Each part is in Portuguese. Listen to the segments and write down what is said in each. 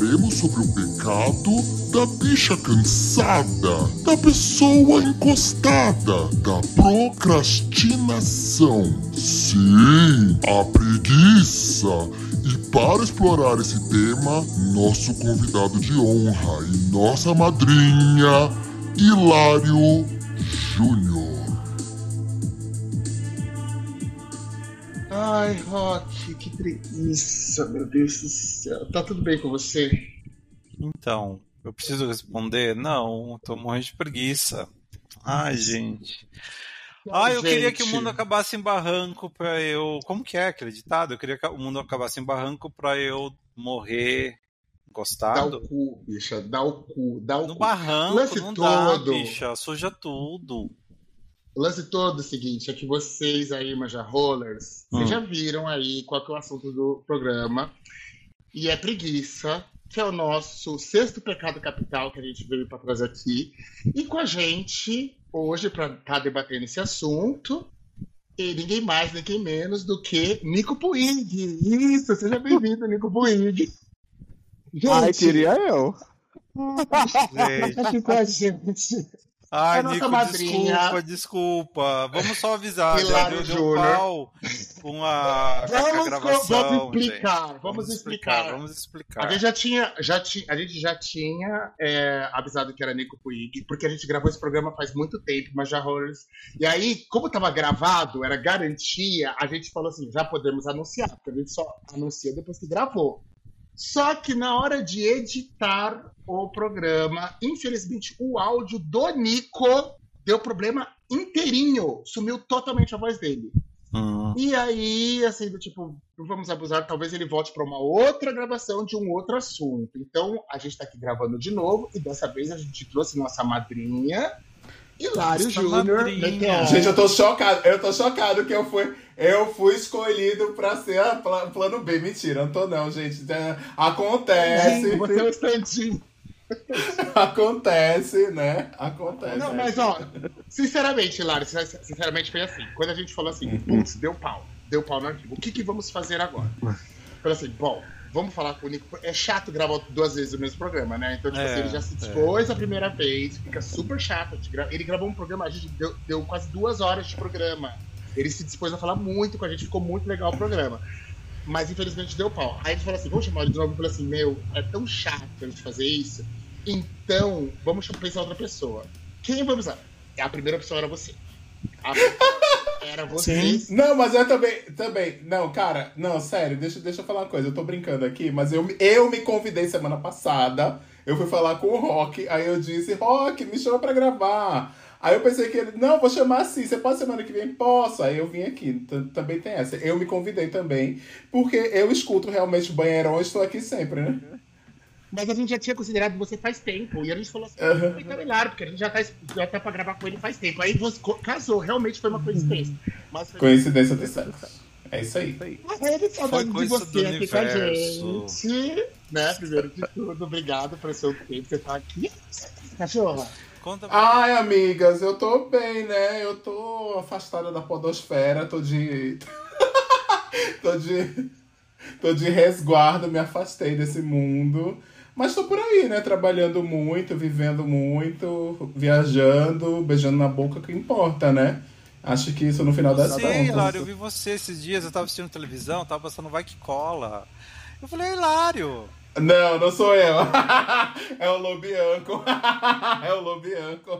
falaremos sobre o pecado da bicha cansada, da pessoa encostada, da procrastinação. Sim, a preguiça. E para explorar esse tema, nosso convidado de honra e nossa madrinha, Hilário Júnior. Ai, Rock, que preguiça, meu Deus do céu. Tá tudo bem com você? Então, eu preciso responder? Não, tô morrendo de preguiça. Ai, gente. Eu queria que o mundo acabasse em barranco pra eu... Como que é aquele ditado? Eu queria que o mundo acabasse em barranco pra eu morrer encostado. Dá o cu, bicha, dá o cu. No barranco lance não todo, dá, bicha, suja tudo. O lance todo é o seguinte, é que vocês aí, Rollers, vocês já viram aí qual que é o assunto do programa. E é preguiça, que é o nosso sexto pecado capital que a gente veio para trazer aqui. E com a gente, hoje, para estar debatendo esse assunto, e ninguém mais, ninguém menos do que Nico Puig. Isso, seja bem-vindo, Nico Puig. Gente, ai, queria eu. Gente. Aqui com a gente. Ai, Nico, desculpa. Vamos só avisar. Deu pau com a gravação. Vamos explicar. A gente já tinha avisado que era Nico Puig, porque a gente gravou esse programa faz muito tempo, Rollers. E aí, como estava gravado, era garantia, a gente falou assim, já podemos anunciar, porque a gente só anuncia depois que gravou. Só que na hora de editar o programa, infelizmente, o áudio do Nico deu problema inteirinho. Sumiu totalmente a voz dele. E aí, assim, não vamos abusar, talvez ele volte para uma outra gravação de um outro assunto. Então, a gente está aqui gravando de novo e dessa vez a gente trouxe nossa madrinha, Hilário Júnior. Gente, eu tô chocado que eu fui escolhido pra ser plano B. Mentira, não tô não, gente. Acontece. Você é um instantinho. Acontece, né? Acontece. Não, mas sinceramente, Hilário, sinceramente foi assim. Quando a gente falou assim, putz, deu pau no arquivo. O que vamos fazer agora? Falei assim, bom, vamos falar com o Nico. É chato gravar 2 vezes o mesmo programa, né? Então, assim, ele já se dispôs a primeira vez, fica super chato. Ele gravou um programa, a gente deu quase 2 horas de programa. Ele se dispôs a falar muito com a gente, ficou muito legal o programa. Mas, infelizmente, deu pau. Aí a gente falou assim, vamos chamar ele de novo. Eu falei assim, é tão chato a gente fazer isso. Então, vamos pensar outra pessoa. Quem vamos usar? A primeira opção era você. Era você. Sim. Não, mas eu também. Não, cara, não, sério, deixa eu falar uma coisa. Eu tô brincando aqui, mas eu me convidei semana passada. Eu fui falar com o Rock, aí eu disse, Rock, me chama pra gravar. Aí eu pensei que ele, não, vou chamar assim, você pode semana que vem? Posso. Aí eu vim aqui, também tem essa. Eu me convidei também, porque eu escuto realmente o Banheirão, eu estou aqui sempre, né? Mas a gente já tinha considerado você faz tempo. E a gente falou assim, então é claro, porque a gente já tá pra gravar com ele faz tempo. Aí você casou, realmente foi uma coincidência. Coincidência do sexo. É isso aí. Ele saudade de você aqui com a gente. Né? Primeiro de tudo, obrigado pelo seu tempo. Você tá aqui. Cachorra. Ai, amigas, eu tô bem, né? Eu tô afastada da podosfera, tô de resguardo, me afastei desse mundo. Mas tô por aí, né? Trabalhando muito, vivendo muito, viajando, beijando na boca, que importa, né? Acho que isso no final das contas. Sim, Hilário, eu vi você esses dias, eu tava assistindo televisão, tava passando Vai Que Cola. Eu falei, Hilário... Não sou eu. É o Lobianco. É o Lobianco.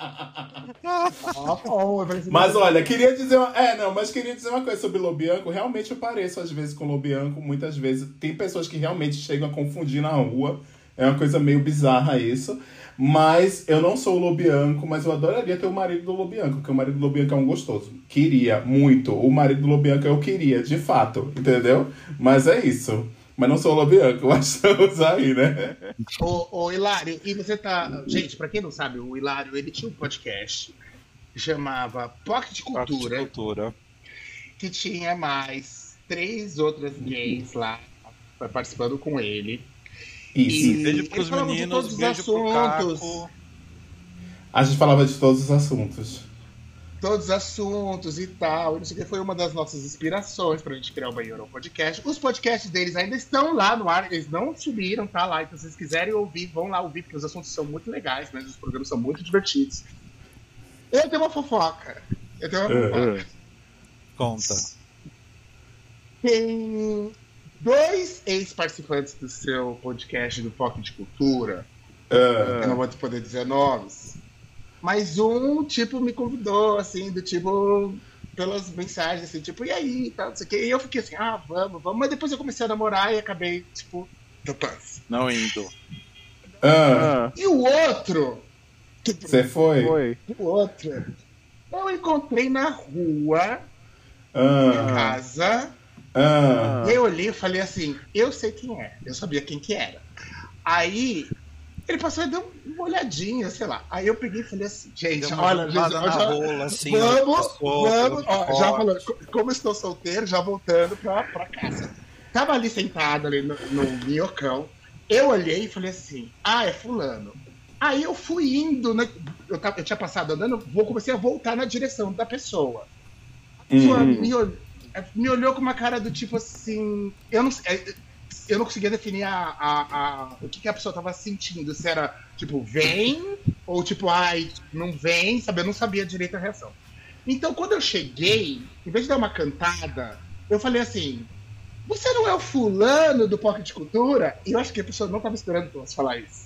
Mas olha, queria dizer uma coisa sobre Lobianco. Realmente eu pareço às vezes com Lobianco. Muitas vezes tem pessoas que realmente chegam a confundir na rua. É uma coisa meio bizarra isso. Mas eu não sou o Lobianco, mas eu adoraria ter o marido do Lobianco, porque o marido do Lobianco é um gostoso. Queria muito. O marido do Lobianco eu queria, de fato. Entendeu? Mas é isso. Mas não sou o Lobianco, mas estamos aí, né? Ô, Hilário, e você tá... Gente, pra quem não sabe, o Hilário, ele tinha um podcast que chamava Pocket Cultura, que tinha mais 3 outras gays lá participando com ele. Isso. E beijo pros meninos, beijo pro Caco. A gente falava de todos os assuntos. todos os assuntos e tal. Não sei o que, foi uma das nossas inspirações pra gente criar o Banheirão Podcast. Os podcasts deles ainda estão lá no ar, eles não subiram, tá lá. Então, se vocês quiserem ouvir, vão lá ouvir, porque os assuntos são muito legais, né? Os programas são muito divertidos. Eu tenho uma fofoca. Conta. Tem 2 ex-participantes do seu podcast do Foco de Cultura. Eu não vou poder dizer nomes. Mas um, tipo, me convidou, assim, do tipo, pelas mensagens, assim, tipo, e aí, tal, não sei o quê. E eu fiquei assim, vamos. Mas depois eu comecei a namorar e acabei, tipo, não indo. E o outro... Você foi? O outro, eu encontrei na rua, na casa, e eu olhei e falei assim, eu sei quem é, eu sabia quem que era. Aí... ele passou e deu uma olhadinha, sei lá. Aí eu peguei e falei assim, gente, olha, assim, vamos, ó, já falando, como eu estou solteiro, já voltando pra casa. Tava ali sentado ali no minhocão, eu olhei e falei assim, é fulano. Aí eu fui indo, né, eu tinha passado andando, comecei a voltar na direção da pessoa. A pessoa me olhou com uma cara do tipo assim, eu não conseguia definir o que a pessoa tava sentindo. Se era, tipo, vem, ou tipo, não vem, sabe? Eu não sabia direito a reação. Então, quando eu cheguei, em vez de dar uma cantada, eu falei assim, você não é o fulano do Pocket de Cultura? E eu acho que a pessoa não tava esperando que eu fosse falar isso.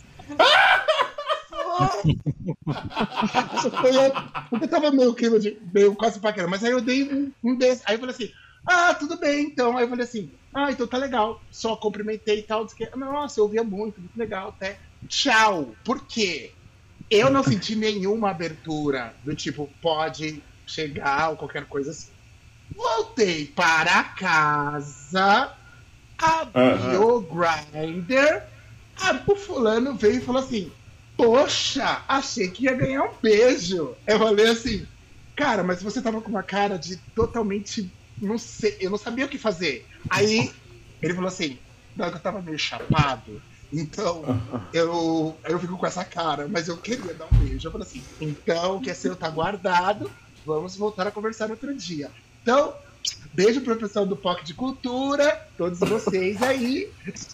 Porque tava meio quase paquerando. Mas aí eu dei um desses. Aí eu falei assim, tudo bem, então. Aí eu falei assim, então tá legal. Só cumprimentei e tal. Disse que, nossa, eu ouvia muito legal até. Tchau. Por quê? Eu não senti nenhuma abertura do tipo, pode chegar ou qualquer coisa assim. Voltei para casa, abri o Grindr, o fulano veio e falou assim, poxa, achei que ia ganhar um beijo. Eu falei assim, cara, mas você tava com uma cara de totalmente... não sei, eu não sabia o que fazer. Aí ele falou assim, não, eu tava meio chapado, então eu fico com essa cara, mas eu queria dar um beijo. Eu falei assim, então o que é seu tá guardado, vamos voltar a conversar outro dia. Então, beijo pro pessoal do Pocket de Cultura, todos vocês aí.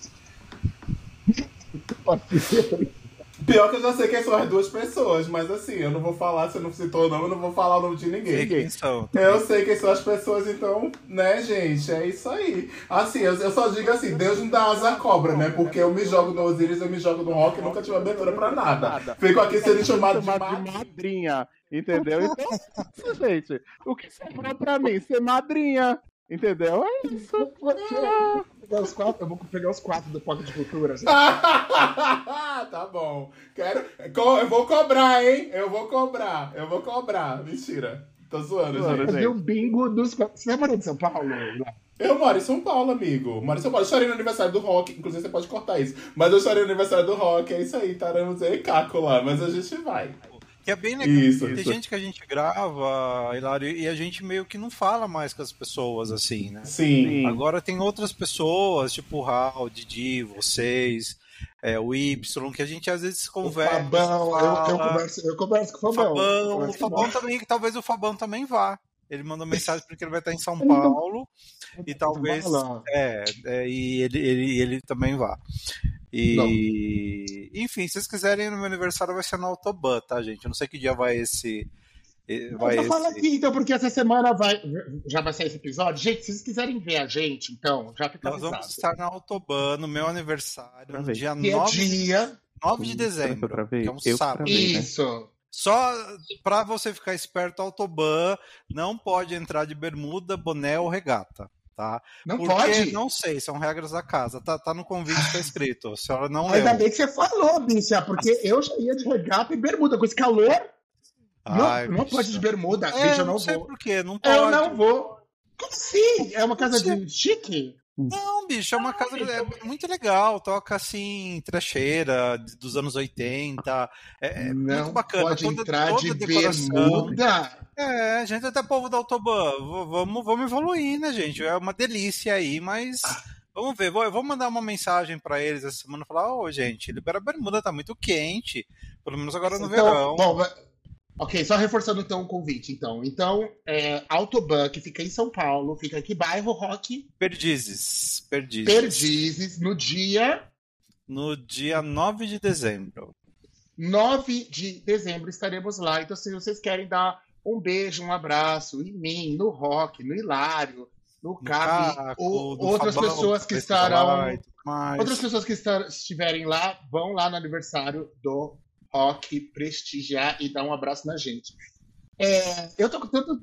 Pior que eu já sei quem são as 2 pessoas, mas assim, eu não vou falar, se eu não citou o nome, eu não vou falar o nome de ninguém. Sei quem são. Eu sei quem são as pessoas, então, né, gente, é isso aí. Assim, eu só digo assim, Deus não dá asa à cobra, né, porque eu me jogo no Osiris, eu me jogo no Rock e nunca tive abertura pra nada. Fico aqui sendo chamado de madrinha, entendeu? Então, gente, o que sobrou pra mim? Ser madrinha. Entendeu? É isso. Eu vou pegar os 4 do Pocket de Cultura. Tá bom. Eu vou cobrar, hein? Eu vou cobrar. Mentira. Tô zoando, gente. Fazer o bingo dos 4. Você mora em São Paulo? Eu moro em São Paulo, amigo. Moro em São Paulo. Eu estarei no aniversário do Rock. Inclusive, você pode cortar isso. Mas eu estarei no aniversário do Rock. É isso aí. Estaremos aí, caco lá. Mas a gente vai. Que é bem legal. Tem gente que a gente grava, Hilário, e a gente meio que não fala mais com as pessoas, assim, né? Sim. Agora tem outras pessoas, tipo o Raul, o Didi, vocês, o Y, que a gente às vezes conversa. O Fabão, eu converso com o Fabão. O Fabão também, talvez o Fabão também vá. Ele mandou mensagem porque ele vai estar em São Paulo e talvez e ele também vá. E enfim, se vocês quiserem, no meu aniversário vai ser no Autobahn, tá, gente? Eu não sei que dia vai esse. Fala aqui, então, porque essa semana já vai sair esse episódio. Gente, se vocês quiserem ver a gente, então, já fica avisado. Nós vamos estar na Autobahn no meu aniversário, no dia 9 de dezembro, que é um sábado. Isso. Só pra você ficar esperto, a Autobahn não pode entrar de bermuda, boné ou regata. Tá? Não pode? Não sei, são regras da casa. Tá no convite, tá escrito. A senhora não leu. Ainda bem que você falou, bicha, porque eu já ia de regata e bermuda. Com esse calor, não pode de bermuda. Bicha, eu não sei vou. Por quê, não pode. Eu não vou. Como assim? É uma casa de chique? Não, bicho, é uma casa muito legal. Toca assim, trecheira dos anos 80. Não muito bacana. Pode entrar de bermuda? A gente até povo da Autobahn. Vamos evoluir, né, gente? É uma delícia aí, mas vamos ver. Eu vou mandar uma mensagem pra eles essa semana e falar: gente, libera a bermuda, tá muito quente. Pelo menos agora no verão. Bom, Ok, só reforçando então o convite. Então, Autoban, que fica em São Paulo, fica aqui, bairro Rock? Perdizes. Perdizes, no dia 9 de dezembro. 9 de dezembro estaremos lá. Então, se vocês querem dar um beijo, um abraço em mim, no Rock, no Hilário, no Cabe, ou outras Fabão, pessoas que estarão. Outras pessoas que estiverem lá, vão lá no aniversário do Rock prestigiar e dar um abraço na gente. Eu tô com tanto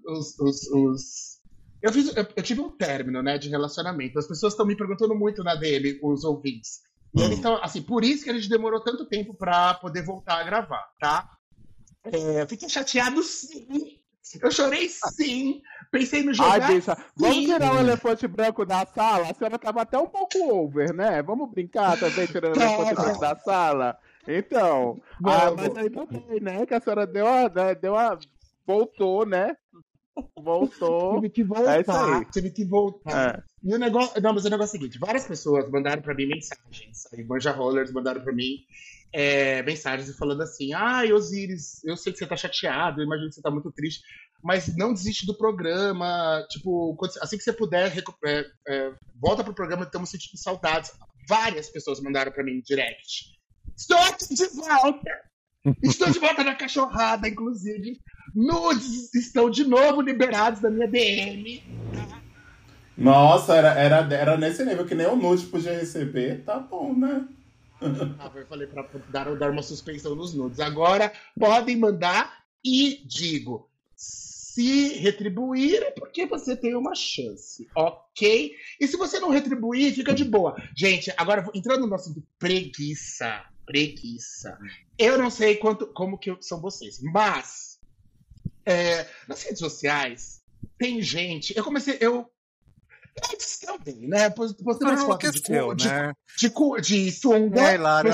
eu tive um término, né, de relacionamento. As pessoas estão me perguntando muito na DM, os ouvintes. E eles estão, assim, por isso que a gente demorou tanto tempo pra poder voltar a gravar, tá? Eu fiquei chateado, sim. Eu chorei, sim. Pensei no jogar. Ai, bicha, vamos tirar o elefante branco da sala? A senhora tava até um pouco over, né? Vamos brincar também, tirando o elefante branco da sala? Então, mas aí também, né? Que a senhora deu uma voltou, né? Voltou. Tive que voltar. É isso aí. Tive que voltar. E o negócio. Não, mas o negócio é o seguinte: várias pessoas mandaram pra mim mensagens. Aí, Banja Rollers mandaram pra mim mensagens falando assim: Osiris, eu sei que você tá chateado, eu imagino que você tá muito triste, mas não desiste do programa. Tipo, assim que você puder, volta pro programa, estamos sentindo saudades. Várias pessoas mandaram pra mim em direct. Estou aqui de volta! Estou de volta na cachorrada, inclusive. Nudes estão de novo liberados da minha DM. Nossa, era nesse nível que nem o nude podia receber. Tá bom, né? Eu falei pra dar uma suspensão nos nudes. Agora podem mandar e digo, se retribuir é porque você tem uma chance, ok? E se você não retribuir, fica de boa. Gente, agora entrando no assunto preguiça. Eu não sei como que são vocês, mas nas redes sociais tem gente. Eu também, né? Postei umas fotos de sunga.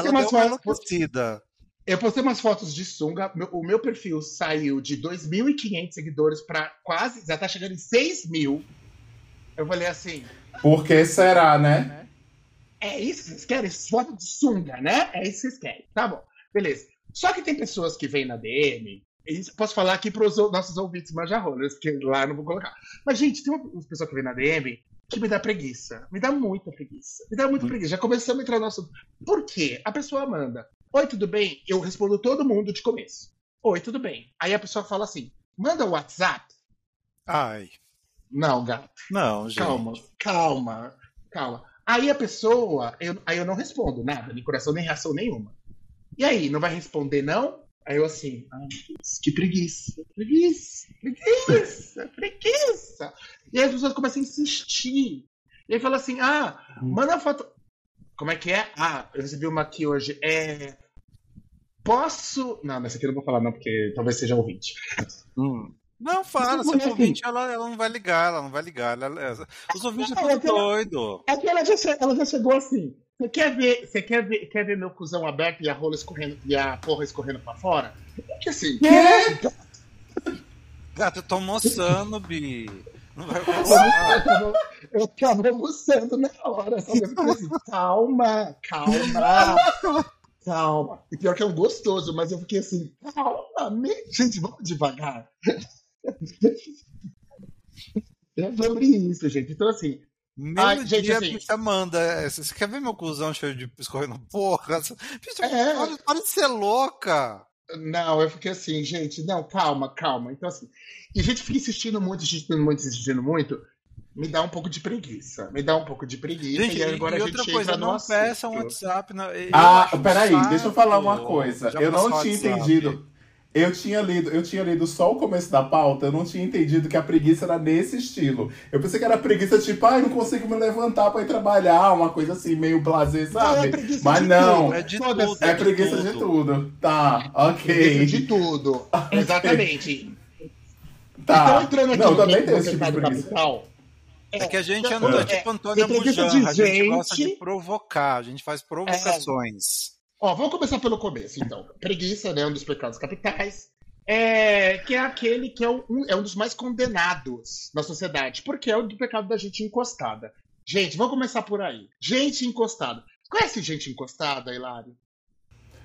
Eu postei umas fotos de sunga. O meu perfil saiu de 2.500 seguidores para quase, já tá chegando em 6.000. Eu falei assim. Por que será, né? É isso que vocês querem? Foto de sunga, né? É isso que vocês querem. Tá bom, beleza. Só que tem pessoas que vêm na DM, e posso falar aqui para os nossos ouvintes manjarrolas, porque lá eu não vou colocar. Mas, gente, tem umas pessoas que vêm na DM que me dá preguiça. Me dá muita preguiça. Já começamos a entrar no assunto. Por quê? A pessoa manda: oi, tudo bem? Eu respondo todo mundo de começo. Oi, tudo bem? Aí a pessoa fala assim: manda o WhatsApp. Ai. Não, gato. Não, gente. Calma. Aí a pessoa, eu não respondo nada, nem coração, nem reação nenhuma. E aí, não vai responder, não? Aí eu assim, que preguiça. E aí as pessoas começam a insistir. E aí fala assim, manda a foto. Como é que é? Eu recebi uma aqui hoje. Posso... Não, mas essa aqui eu não vou falar não, porque talvez seja ouvinte. Não, fala, se for ouvinte, ela não vai ligar, os ouvintes estão doidos. É que ela já chegou assim. Você quer ver meu cuzão aberto e a rola escorrendo e a porra escorrendo pra fora? Porque assim. Gato, eu tô almoçando, Bi. Não vai passar. Eu tava almoçando na hora. Só que eu assim, calma. E pior que é um gostoso, mas eu fiquei assim, calma, gente, vamos devagar. É sobre isso, gente. Então, assim. Gente, a bicha manda. Você quer ver meu cuzão cheio de escorrendo porra? Bicha, para de ser louca. Não, eu fiquei assim, gente, não, calma. Então, assim. E a gente fica insistindo muito. Me dá um pouco de preguiça. Gente, e agora e a gente outra coisa, não peçam WhatsApp. Peraí, deixa eu falar uma coisa. Eu não tinha entendido. Eu tinha lido só o começo da pauta, eu não tinha entendido que a preguiça era nesse estilo. Eu pensei que era preguiça tipo, não consigo me levantar pra ir trabalhar, uma coisa assim, meio blasé, sabe? Mas não, é preguiça de tudo. Tá, ok. Preguiça de tudo, okay. Exatamente. Tá, então, entrando aqui também tem esse tipo de preguiça. Capital, é que a gente é tipo Antônio Bujan, a gente gosta de provocar, a gente faz provocações. Vamos começar pelo começo, então. Preguiça, né, um dos pecados capitais, que é aquele que é um dos mais condenados na sociedade, porque é o do pecado da gente encostada. Gente, vamos começar por aí. Gente encostada. Conhece gente encostada, Hilário?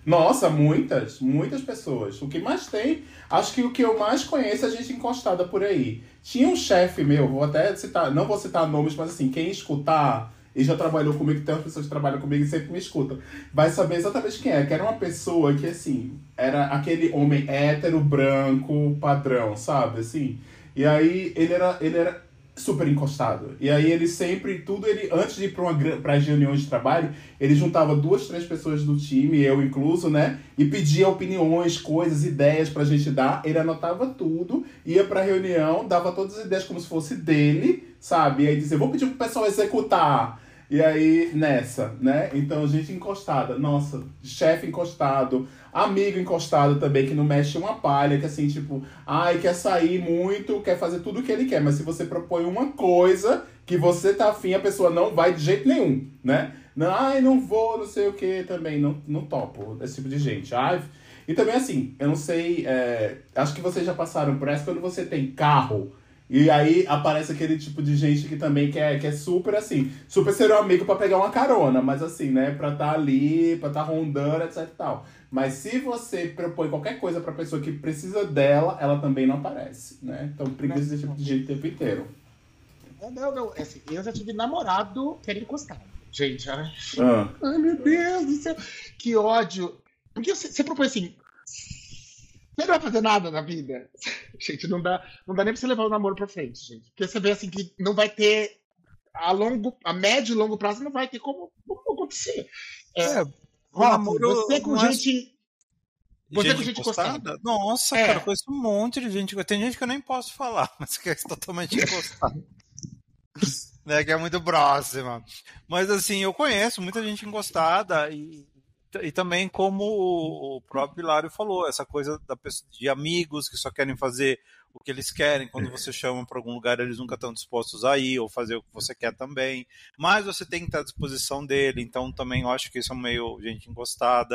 Nossa, muitas pessoas. O que mais tem, acho que o que eu mais conheço é a gente encostada por aí. Tinha um chefe meu, vou até citar, não vou citar nomes, mas assim, quem escutar e já trabalhou comigo, tem umas pessoas que trabalham comigo e sempre me escutam, vai saber exatamente quem é. Que era uma pessoa que, assim, era aquele homem hétero, branco, padrão, sabe, assim. E aí, ele era super encostado. E aí, ele sempre, antes de ir para as reuniões de trabalho, ele juntava 2, 3 pessoas do time, eu incluso, né? E pedia opiniões, coisas, ideias pra gente dar. Ele anotava tudo, ia pra reunião, dava todas as ideias como se fosse dele, sabe? E aí dizia, vou pedir pro pessoal executar. E aí, nessa, né? Então, gente encostada. Nossa, chefe encostado, amigo encostado também, que não mexe uma palha, que assim, tipo, quer sair muito, quer fazer tudo o que ele quer, mas se você propõe uma coisa que você tá afim, a pessoa não vai de jeito nenhum, né? Não vou, não sei o que também, não topo esse tipo de gente. E também, assim, eu não sei, acho que vocês já passaram por essa, quando você tem carro, e aí aparece aquele tipo de gente que também quer super, assim, super ser um amigo pra pegar uma carona, mas assim, né, pra tá ali, pra tá rondando, etc e tal. Mas se você propõe qualquer coisa pra pessoa que precisa dela, ela também não aparece, né? Então preguiça desse tipo de gente o tempo inteiro. Não, assim, eu já tive namorado que era encostado. Gente, ai meu Deus do céu, que ódio. Porque você propõe assim, você não vai fazer nada na vida. Gente, não dá nem pra você levar o namoro pra frente, gente. Porque você vê assim que não vai ter, a médio e longo prazo não vai ter como acontecer. Você com gente encostada? Nossa, cara, eu conheço um monte de gente. Tem gente que eu nem posso falar, mas que é totalmente encostada. Né, que é muito próxima. Mas assim, eu conheço muita gente encostada e também, como o próprio Hilário falou, essa coisa de amigos que só querem fazer o que eles querem, quando você chama para algum lugar eles nunca estão dispostos a ir ou fazer o que você quer também, mas você tem que estar à disposição dele, então também eu acho que isso é meio gente encostada.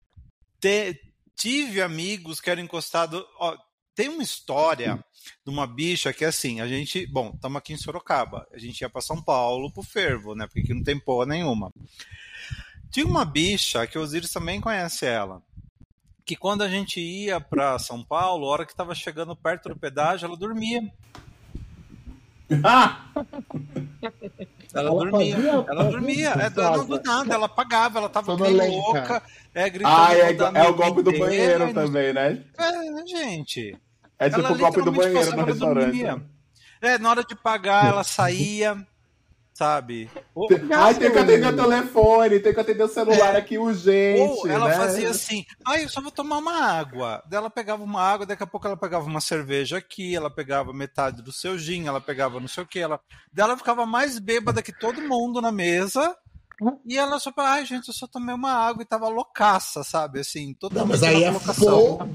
Tive amigos que eram encostados. Tem uma história de uma bicha que é assim, estamos aqui em Sorocaba, a gente ia para São Paulo pro fervo, né, porque aqui não tem porra nenhuma. Tinha uma bicha, que o Osiris também conhece ela, que quando a gente ia para São Paulo, a hora que estava chegando perto do pedágio, ela dormia. Ela dormia. Não do nada, ela apagava, ela tava bem louca, gritando. É o golpe do banheiro também, né? Gente. É tipo o golpe do banheiro no restaurante. Na hora de pagar, ela saía, sabe? Tem que atender o telefone, tem que atender o celular aqui urgente. Ou ela fazia assim, eu só vou tomar uma água. Daí ela pegava uma água, daqui a pouco ela pegava uma cerveja aqui, ela pegava metade do seu gin, ela pegava não sei o que. Daí ela ficava mais bêbada que todo mundo na mesa. E ela só falava, gente, eu só tomei uma água e tava loucaça, sabe? Assim, totalmente. Mas aí é folgada.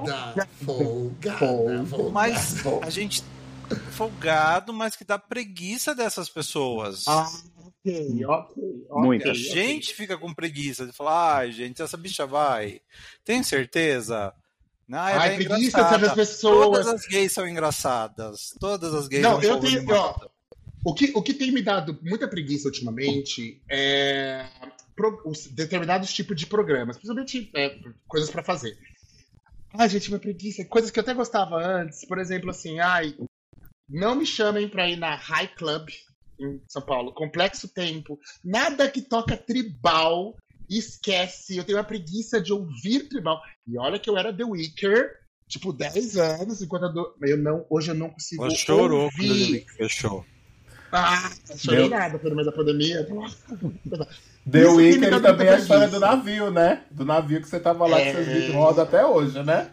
Mas a gente folgado, mas que dá preguiça dessas pessoas. Ok. Muita gente fica com preguiça de falar, gente, essa bicha vai. Tem certeza? É preguiça dessas pessoas. Todas as gays são engraçadas. Todas as gays não, eu tenho. O que tem me dado muita preguiça ultimamente é determinados tipos de programas, principalmente coisas pra fazer. Gente, minha preguiça. Coisas que eu até gostava antes, por exemplo, assim, não me chamem pra ir na High Club em São Paulo, Complexo Tempo, nada que toca tribal, esquece, eu tenho uma preguiça de ouvir tribal. E olha que eu era The Weaker, tipo, 10 anos, enquanto hoje eu não consigo ouvir. Chorou quando The Weaker fechou. Chorei nada pelo meio da pandemia. The Weaker também é a história do navio, né? Do navio que você tava lá com seus vídeos roda até hoje, né?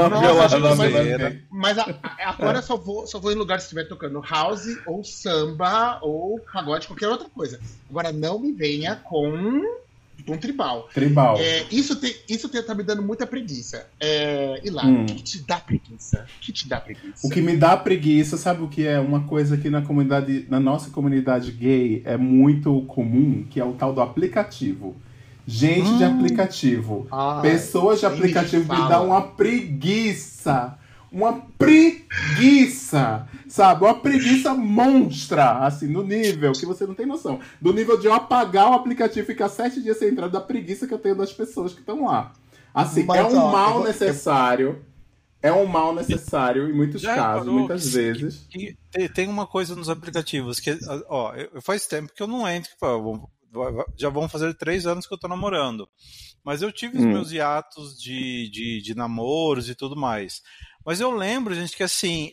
Mas agora eu só vou em lugares que estiver tocando house, ou samba, ou pagode, qualquer outra coisa. Agora não me venha com tribal. Isso tá me dando muita preguiça. Hilário, o que te dá preguiça? O que me dá preguiça, sabe o que é? Uma coisa que na nossa comunidade gay é muito comum, que é o tal do aplicativo. Gente de aplicativo. Pessoas de aplicativo me dão uma preguiça. uma preguiça, sabe? Uma preguiça monstra, assim, no nível que você não tem noção. Do nível de eu apagar o aplicativo e ficar 7 dias sem entrar, da preguiça que eu tenho das pessoas que estão lá. Assim, mas, é um mal necessário. É um mal necessário em muitos casos, muitas vezes. Tem uma coisa nos aplicativos que, ó, faz tempo que eu não entro, já vão fazer 3 anos que eu tô namorando. Mas eu tive os meus hiatos de namoros e tudo mais. Mas eu lembro, gente, que assim,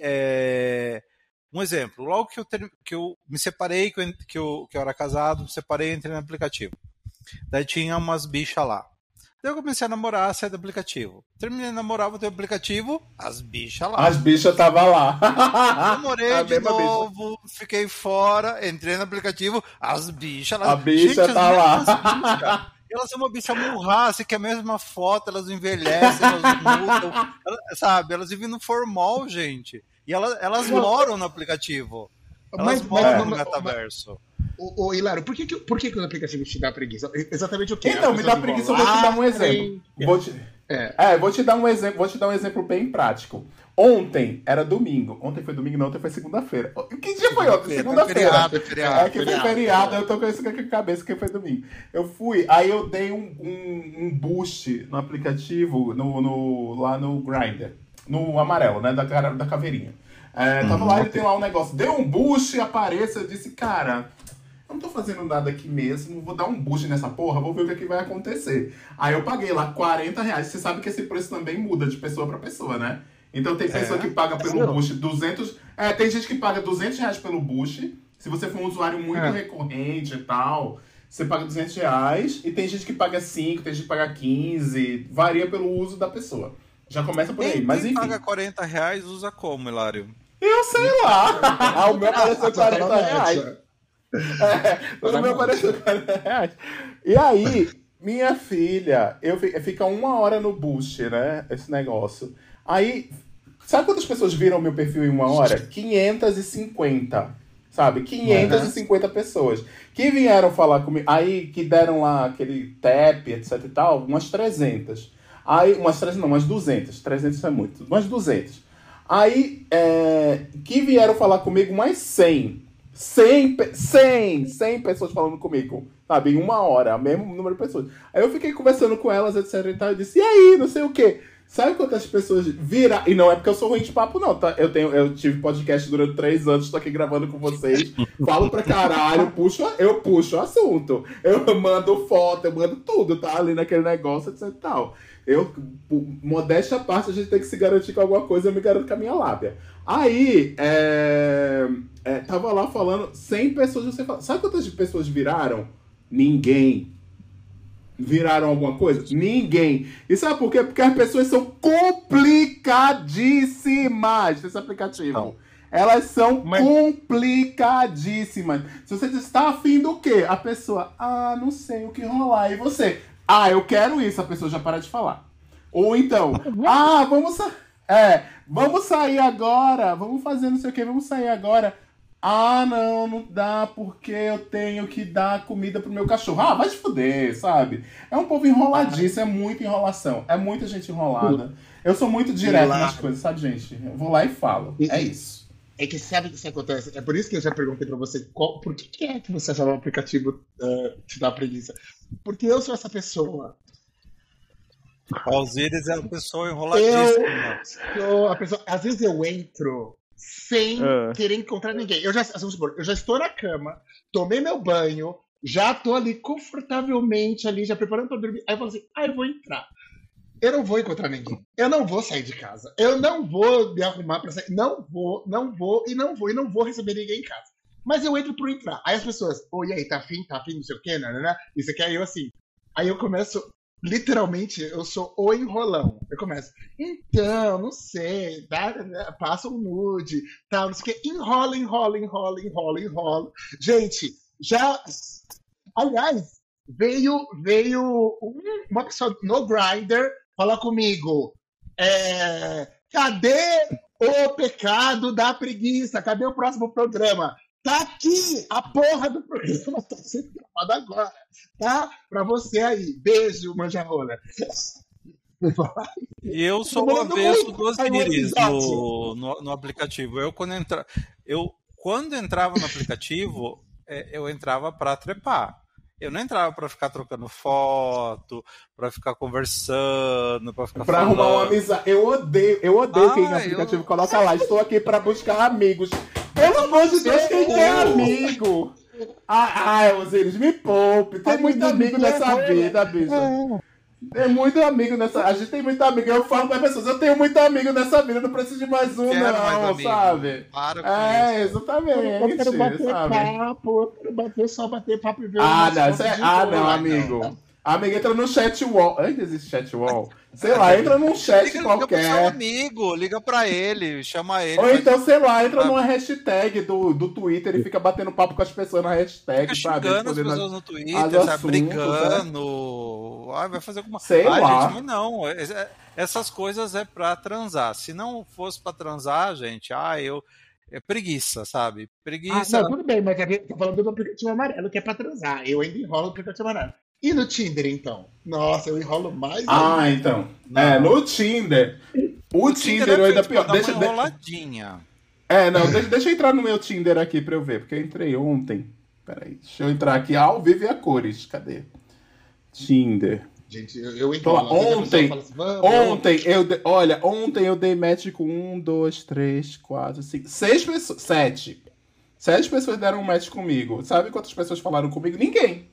um exemplo, logo que eu me separei, que eu era casado, me separei e entrei no aplicativo. Daí tinha umas bichas lá. Daí eu comecei a namorar, saí do aplicativo. Terminei de namorar, voltei ao aplicativo, as bichas lá. As bichas estavam lá. Namorei de novo, fiquei fora, entrei no aplicativo, as bichas lá. A bicha tá lá. Elas são uma bicha murraça, que é a mesma foto, elas envelhecem, elas mudam, sabe? Elas vivem no formal, gente. E elas moram no aplicativo. Elas moram no metaverso. Ô, Hilário, por que o aplicativo te dá preguiça? Exatamente o que? Então, me dá preguiça, eu vou te dar um exemplo. Vou te dar um exemplo bem prático. Ontem era domingo. Ontem foi domingo, não, ontem foi segunda-feira. Que dia foi ontem? Segunda-feira. Feriado. Foi feriado, eu tô com isso aqui na cabeça que foi domingo. Eu fui, aí eu dei um boost no aplicativo, lá no Grindr. No amarelo, né? Da caveirinha. Tava lá, ele tem lá um negócio. Deu um boost, apareça, eu disse, cara, eu não tô fazendo nada aqui mesmo, vou dar um boost nessa porra, vou ver o que vai acontecer. Aí eu paguei lá R$40. Você sabe que esse preço também muda de pessoa pra pessoa, né? Então tem pessoa que paga pelo boost 200... tem gente que paga R$200 pelo boost. Se você for um usuário muito recorrente e tal, você paga R$200. E tem gente que paga 5, tem gente que paga 15. Varia pelo uso da pessoa. Já começa por aí. Mas enfim. Quem paga R$40 usa como, Hilário? Eu sei lá. O meu apareceu R$40. O meu apareceu R$40. E aí, minha filha, fica 1 hora no boost, né? Esse negócio. Aí, sabe quantas pessoas viram meu perfil em 1 hora? 550, sabe? 550 pessoas. Que vieram falar comigo, aí que deram lá aquele tap, etc e tal, umas 300. Aí, umas 200. 300 é muito, umas 200. Aí, que vieram falar comigo mais 100 pessoas falando comigo, sabe? Em 1 hora, o mesmo número de pessoas. Aí eu fiquei conversando com elas, etc e tal, e disse, e aí, não sei o quê. Sabe quantas pessoas viram? E não é porque eu sou ruim de papo, não, tá? Eu tive podcast durante 3 anos, tô aqui gravando com vocês. Falo pra caralho, eu puxo o assunto. Eu mando foto, eu mando tudo, tá? Ali naquele negócio, etc e tal. Modéstia à parte, a gente tem que se garantir com alguma coisa, eu me garanto com a minha lábia. Aí, tava lá falando 100 pessoas, você fala, sabe quantas pessoas viraram? Ninguém. Viraram alguma coisa? Ninguém. E sabe por quê? Porque as pessoas são complicadíssimas nesse aplicativo. Não. Elas são complicadíssimas. Se você diz, tá afim do quê? A pessoa, não sei o que rolar. E você, eu quero isso. A pessoa já para de falar. Ou então, vamos sair agora. Vamos fazer não sei o que, vamos sair agora. Não dá porque eu tenho que dar comida pro meu cachorro. Vai se fuder, sabe? É um povo enroladíssimo, é muita enrolação. É muita gente enrolada. Eu sou muito direto nas coisas, sabe, gente? Eu vou lá e falo. É isso. É que sabe o que isso acontece? É por isso que eu já perguntei pra você por que é que você achava o aplicativo te dá preguiça? Porque eu sou essa pessoa. Alzires é a pessoa enroladíssima. Às vezes eu entro sem querer encontrar ninguém. Eu já estou na cama, tomei meu banho, já tô ali confortavelmente ali, já preparando pra dormir. Aí eu falo assim, eu vou entrar. Eu não vou encontrar ninguém. Eu não vou sair de casa. Eu não vou me arrumar pra sair. Não vou receber ninguém em casa. Mas eu entro por entrar. Aí as pessoas, e aí, tá afim, não sei o quê, né? Isso aqui, aí eu assim. Aí eu começo, literalmente, eu sou o enrolão. Eu começo, então, não sei, passa um nude, tal, não sei o quê. Enrola. Gente, já... Aliás, veio uma pessoa no Grindr falar comigo, cadê o pecado da preguiça? Cadê o próximo programa? Tá aqui, a porra do programa tá sendo gravado agora, tá? Pra você aí. Beijo, manjarrola. E eu sou o avesso dos íris no aplicativo. Quando entrava no aplicativo, eu entrava para trepar. Eu não entrava pra ficar trocando foto, pra ficar conversando, pra ficar pra falando. Arrumar uma amizade. Eu odeio quem no aplicativo coloca lá, estou aqui pra buscar amigos. Pelo amor de Deus, quem quer amigo? Osiris, me poupe. Tem muito amigo nessa vida, bicho. Tem muito amigo nessa... A gente tem muito amigo. Eu falo para as pessoas, eu tenho muito amigo nessa vida, não preciso de mais um, não, sabe? Para com isso. Exatamente. Eu quero bater papo, eu quero bater papo e ver não, amigo. Amiga, entra no chat wall. Ainda existe chat wall? Sei lá, entra num chat qualquer. Liga pro seu amigo, liga pra ele, chama ele. Ou então, sei lá, entra numa hashtag do Twitter e fica batendo papo com as pessoas na hashtag. Fica xingando as pessoas no Twitter, sabe, brigando. Vai fazer alguma coisa. Sei lá. Gente, mas não, essas coisas é pra transar. Se não fosse pra transar, gente, é preguiça, sabe? Preguiça. Não, tudo bem, mas tá falando do aplicativo amarelo que é pra transar. Eu ainda enrolo o aplicativo amarelo. E no Tinder, então? Nossa, eu enrolo mais. Então. No Tinder. O Tinder eu ainda pior. Deixa uma enroladinha. Deixa eu entrar no meu Tinder aqui pra eu ver, porque eu entrei ontem. Peraí, deixa eu entrar aqui ao vivo e a cores. Cadê? Tinder. Gente, eu enrolo. Ontem eu dei match com 1, 2, 3, 4, 5, 6 pessoas. 7 pessoas deram um match comigo. Sabe quantas pessoas falaram comigo? Ninguém.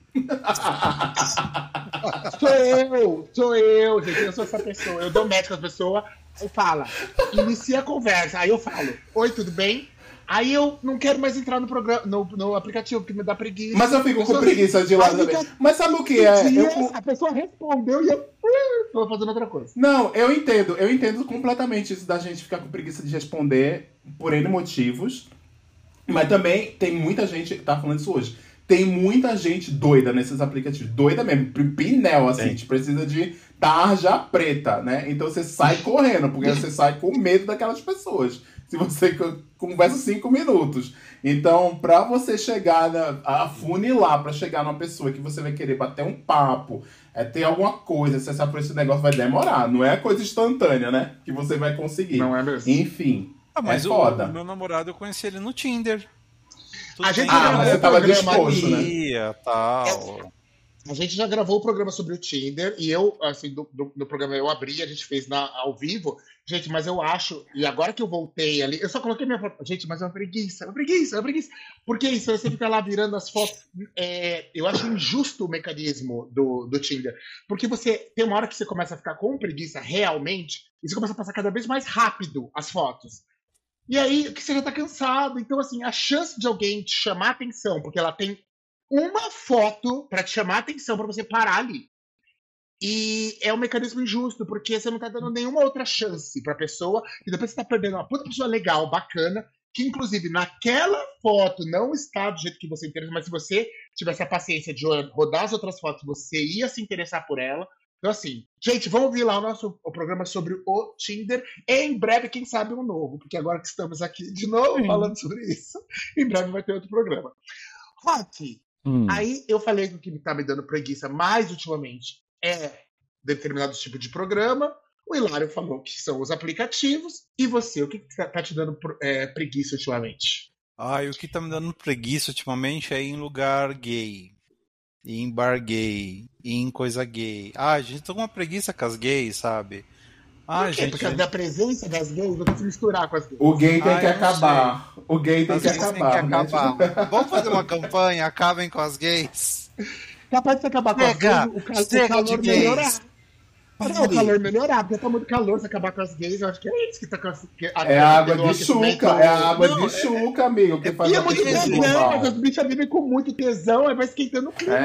Sou eu, gente, eu sou essa pessoa. Eu dou match com a pessoa, aí fala, inicia a conversa, aí eu falo, oi, tudo bem? Aí eu não quero mais entrar no programa, no aplicativo, porque me dá preguiça. Mas eu fico com preguiça de lá também. Mas sabe o que é? A pessoa respondeu e eu tô fazendo outra coisa. Não, eu entendo completamente isso da gente ficar com preguiça de responder por N motivos. Mas também tem muita gente, tá falando isso hoje, tem muita gente doida nesses aplicativos. Doida mesmo, pinel, assim. A gente precisa de tarja preta, né? Então você sai correndo, porque você sai com medo daquelas pessoas. Se você conversa 5 minutos. Então, pra você chegar, afunilar pra chegar numa pessoa que você vai querer bater um papo, ter alguma coisa, acessar por esse negócio vai demorar. Não é coisa instantânea, né? Que você vai conseguir. Não é mesmo. Enfim, mas foda. O meu namorado, eu conheci ele no Tinder. Mas você tava disposto, né? Tal. A gente já gravou o programa sobre o Tinder e eu, assim, do programa eu abri, a gente fez ao vivo. Gente, mas eu acho, e agora que eu voltei ali, eu só coloquei minha foto. Gente, mas é uma preguiça. Porque isso, você fica lá virando as fotos. Eu acho injusto o mecanismo do Tinder. Porque tem uma hora que você começa a ficar com preguiça realmente, e você começa a passar cada vez mais rápido as fotos. E aí, que você já tá cansado. Então, assim, a chance de alguém te chamar a atenção, porque ela tem uma foto pra te chamar a atenção, pra você parar ali. E é um mecanismo injusto, porque você não tá dando nenhuma outra chance pra pessoa, e depois você tá perdendo uma puta pessoa legal, bacana, que inclusive naquela foto não está do jeito que você interessa, mas se você tivesse a paciência de rodar as outras fotos, você ia se interessar por ela. Então, assim, gente, vamos ouvir lá o programa sobre o Tinder. E em breve, quem sabe, um novo. Porque agora que estamos aqui de novo falando sobre isso, em breve vai ter outro programa. Rock, aí eu falei que o que tá me dando preguiça mais ultimamente é determinado tipo de programa. O Hilário falou que são os aplicativos. E você, o que tá te dando preguiça ultimamente? O que tá me dando preguiça ultimamente é ir em lugar gay. Ir em bar gay, ir em coisa gay. Gente, tô com uma preguiça com as gays, sabe? Por quê? Gente, por causa da presença das gays, vou ter que se misturar com as gays. O gay tem que acabar. O gay tem que acabar. Vamos fazer uma campanha, acabem com as gays. Capaz de você acabar com as gays, o calor melhorar. O calor melhorar, porque tá muito calor, se acabar com as gays, eu acho que é isso que tá com água de chuca, água de chuca, amigo. Que faz e é muito tesão, mas as bichas vivem com muito tesão, aí vai esquentando o clima.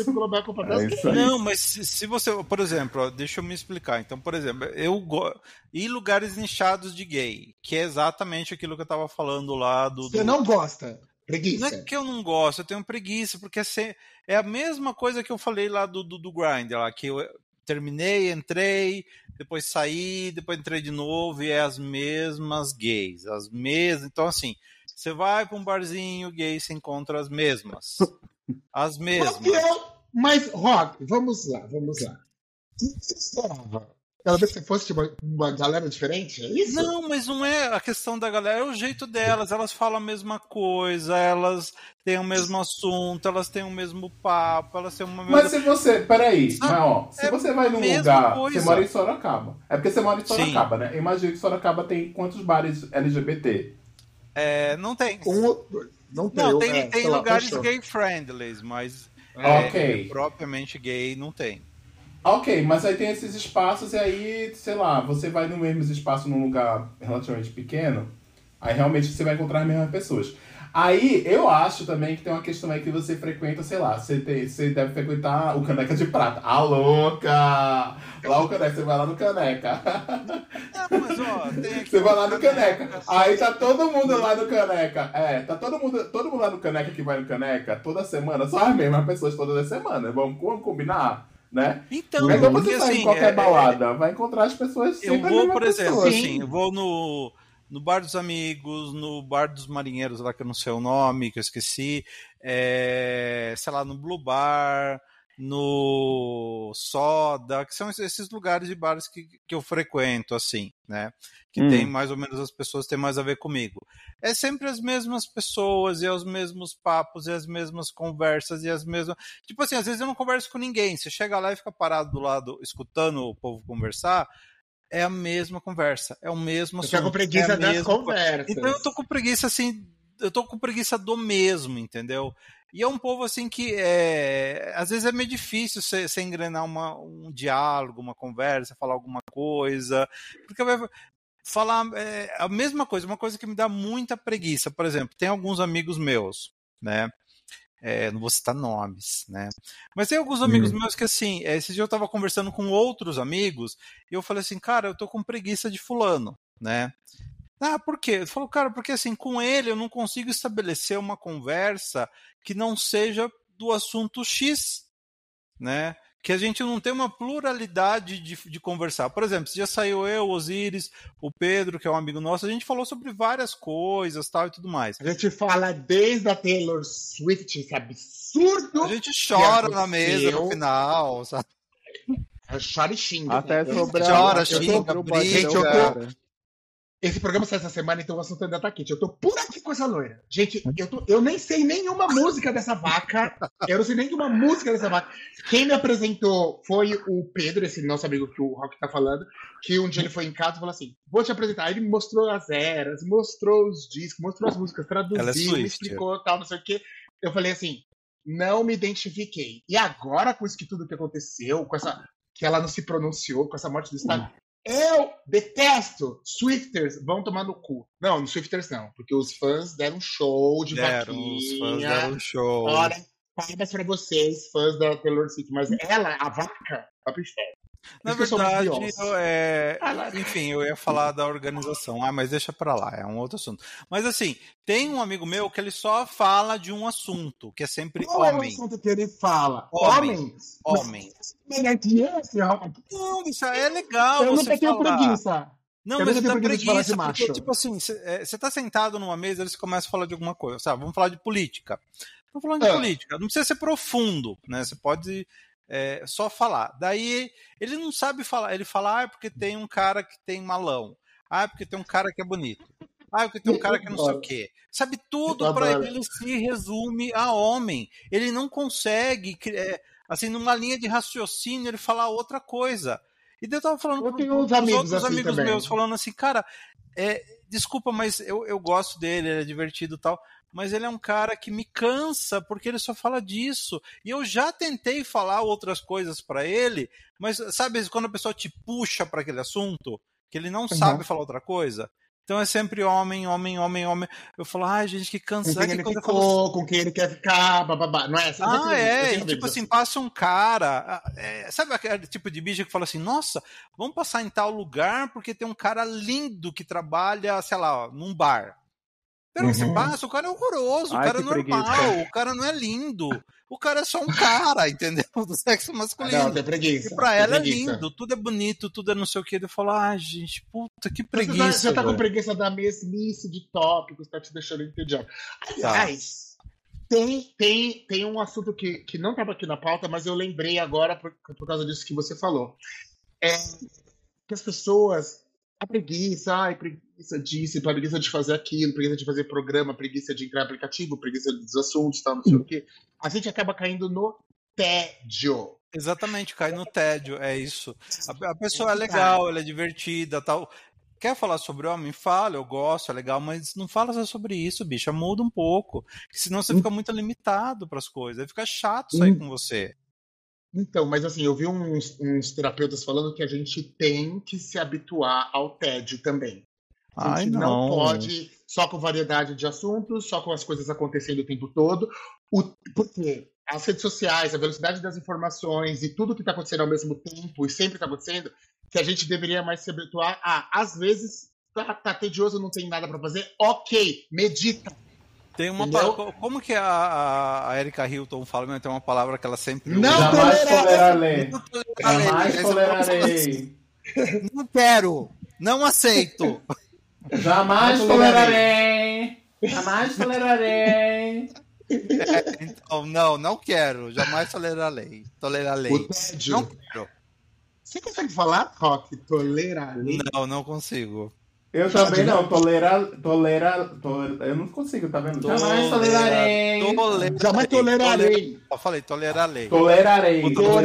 Não, mas se você, por exemplo, deixa eu me explicar. Então, por exemplo, ir lugares nichados de gay, que é exatamente aquilo que eu tava falando lá do... Você não gosta? Preguiça? Não é que eu não gosto, eu tenho preguiça, porque é a mesma coisa que eu falei lá do Grindr, lá, que eu terminei, entrei, depois saí, depois entrei de novo, e é as mesmas gays, as mesmas. Então, assim, você vai para um barzinho gay, você encontra as mesmas. As mesmas. Mas, Rock, vamos lá. O que você esperava? Ela vê que você fosse uma galera diferente, é isso? Não, mas não é a questão da galera, é o jeito delas. Elas falam a mesma coisa, elas têm o mesmo assunto, elas têm o mesmo papo, elas têm uma mesma... Mas se você... Peraí, mas ó, se você vai num lugar... Coisa. Você mora em Sorocaba. É porque você mora em Sorocaba, Sim. né? Eu imagino que Sorocaba tem quantos bares LGBT? Não tem. Não tem lugares gay-friendly, mas propriamente gay não tem. Ok, mas aí tem esses espaços e aí, sei lá, você vai no mesmo espaço num lugar relativamente pequeno, aí realmente você vai encontrar as mesmas pessoas. Aí, eu acho também que tem uma questão aí que você frequenta, sei lá, você deve frequentar o Caneca de Prata. Ah, louca! Lá o Caneca, você vai lá no Caneca. Mas ó, tem aqui você vai lá no Caneca. Aí tá todo mundo lá no Caneca. Tá todo mundo lá no Caneca que vai no Caneca toda semana, só as mesmas pessoas todas as semanas. Vamos combinar? Né? Então você sai em qualquer balada, vai encontrar as pessoas sempre. Eu vou, por exemplo, assim, eu vou no Bar dos Amigos, no Bar dos Marinheiros, lá que eu não sei o nome, que eu esqueci, sei lá, no Blue Bar, no Soda, que são esses lugares de bares que eu frequento, assim, né? Que tem mais ou menos, as pessoas têm mais a ver comigo. É sempre as mesmas pessoas, e os mesmos papos, e as mesmas conversas, e as mesmas... Tipo assim, às vezes eu não converso com ninguém, você chega lá e fica parado do lado, escutando o povo conversar, é a mesma conversa, é o mesmo assunto. Você tá com preguiça das conversas. Então eu tô com preguiça, assim, eu tô com preguiça do mesmo, entendeu? E é um povo, assim, que às vezes é meio difícil você engrenar um diálogo, uma conversa, falar alguma coisa, porque vai falar a mesma coisa, uma coisa que me dá muita preguiça. Por exemplo, tem alguns amigos meus, né? Não vou citar nomes, né? Mas tem alguns amigos meus que, assim, esse dia eu tava conversando com outros amigos e eu falei assim, cara, eu tô com preguiça de fulano, né? Ah, por quê? Ele falou, cara, porque assim, com ele eu não consigo estabelecer uma conversa que não seja do assunto X, né? Que a gente não tem uma pluralidade de conversar. Por exemplo, já saiu eu, o Osiris, o Pedro, que é um amigo nosso, a gente falou sobre várias coisas, tal, e tudo mais. A gente fala desde a Taylor Swift, esse absurdo. A gente chora na mesa no final, sabe? Chora e xinga. Até sobre chora, xinga, briga. Esse programa sai essa semana, então o assunto ainda tá quente. Eu tô por aqui com essa loira. Gente, eu nem sei nenhuma música dessa vaca. Eu não sei nenhuma música dessa vaca. Quem me apresentou foi o Pedro, esse nosso amigo que o Rock tá falando, que um dia ele foi em casa e falou assim, vou te apresentar. Aí ele me mostrou as eras, mostrou os discos, mostrou as músicas, traduziu, me explicou, tal, não sei o quê. Eu falei assim, não me identifiquei. E agora, com isso que tudo que aconteceu, com essa que ela não se pronunciou, com essa morte do Estado, eu detesto. Swifters vão tomar no cu. Não, no Swifters não, porque os fãs deram show de vaquinha. Os fãs deram show. Olha, parabéns pra vocês, fãs da Taylor Swift, mas ela, a vaca, vai pro inferno. Na verdade, enfim, eu ia falar da organização, mas deixa pra lá, é um outro assunto. Mas assim, tem um amigo meu que ele só fala de um assunto, que é sempre Qual homem. Qual é o assunto que ele fala? Homens. Não, isso é legal eu você não tenho preguiça. Não, mas dá preguiça, porque, tipo assim, você tá sentado numa mesa e eles começam a falar de alguma coisa, sabe? Vamos falar de política. Estamos falando de política, não precisa ser profundo, né? Você pode... só falar. Daí ele não sabe falar. Ele fala, é porque tem um cara que tem malão. É porque tem um cara que é bonito. É porque tem um cara que não sei o quê. Sabe, tudo para ele se resume a homem. Ele não consegue, assim, numa linha de raciocínio, ele falar outra coisa. E daí eu tava falando com os outros amigos meus, falando assim, cara, desculpa, mas eu gosto dele, ele é divertido e tal. Mas ele é um cara que me cansa porque ele só fala disso. E eu já tentei falar outras coisas pra ele, mas sabe quando a pessoa te puxa pra aquele assunto, que ele não sabe falar outra coisa? Então é sempre homem, homem, homem, homem. Eu falo, ai, gente, que cansa. Com quem ele ficou, com quem ele quer ficar, bababá. Não é assim? E tipo assim, passa um cara... sabe aquele tipo de bicho que fala assim, nossa, vamos passar em tal lugar porque tem um cara lindo que trabalha, sei lá, num bar. Pero você passa, o cara é horroroso, o cara é normal, o cara não é lindo, o cara é só um cara, entendeu? Do sexo masculino. Não, tem preguiça. E pra ela é lindo, tudo é bonito, tudo é não sei o que. Eu falo, gente, puta, que preguiça. Você tá com preguiça da mesmice de tópicos, tá te deixando entediado. Aliás, tem um assunto que não tava aqui na pauta, mas eu lembrei agora por causa disso que você falou. que as pessoas, a preguiça, preguiça disso, preguiça de fazer aquilo, preguiça de fazer programa, preguiça de entrar em aplicativo, preguiça dos assuntos, tal, não sei o quê. A gente acaba caindo no tédio. Exatamente, cai no tédio, é isso. A pessoa é legal, ela é divertida, tal. Quer falar sobre homem? Fala, eu gosto, é legal, mas não fala só sobre isso, bicha, muda um pouco, senão você fica muito limitado para as coisas, aí fica chato sair com você. Então, mas assim, eu vi uns terapeutas falando que a gente tem que se habituar ao tédio também. A gente não pode só com variedade de assuntos, só com as coisas acontecendo o tempo todo, porque as redes sociais, a velocidade das informações e tudo que está acontecendo ao mesmo tempo e sempre está acontecendo, que a gente deveria mais se habituar a, às vezes, tá tedioso, não tem nada para fazer, ok, medita. Tem uma palavra, como que a Erika Hilton fala, tem uma palavra que ela sempre usa. Jamais tolerarei. Jamais tolerarei. Não quero, não aceito. Jamais tolerarei. Jamais tolerarei. Então, não quero. Jamais tolerarei. Não quero. Você consegue falar, Rock? Tolerarei? Não consigo. Eu também não. Eu não consigo, tá vendo? Jamais tolerarei. Jamais tolerarei. Eu falei tolerarei. Tolerarei.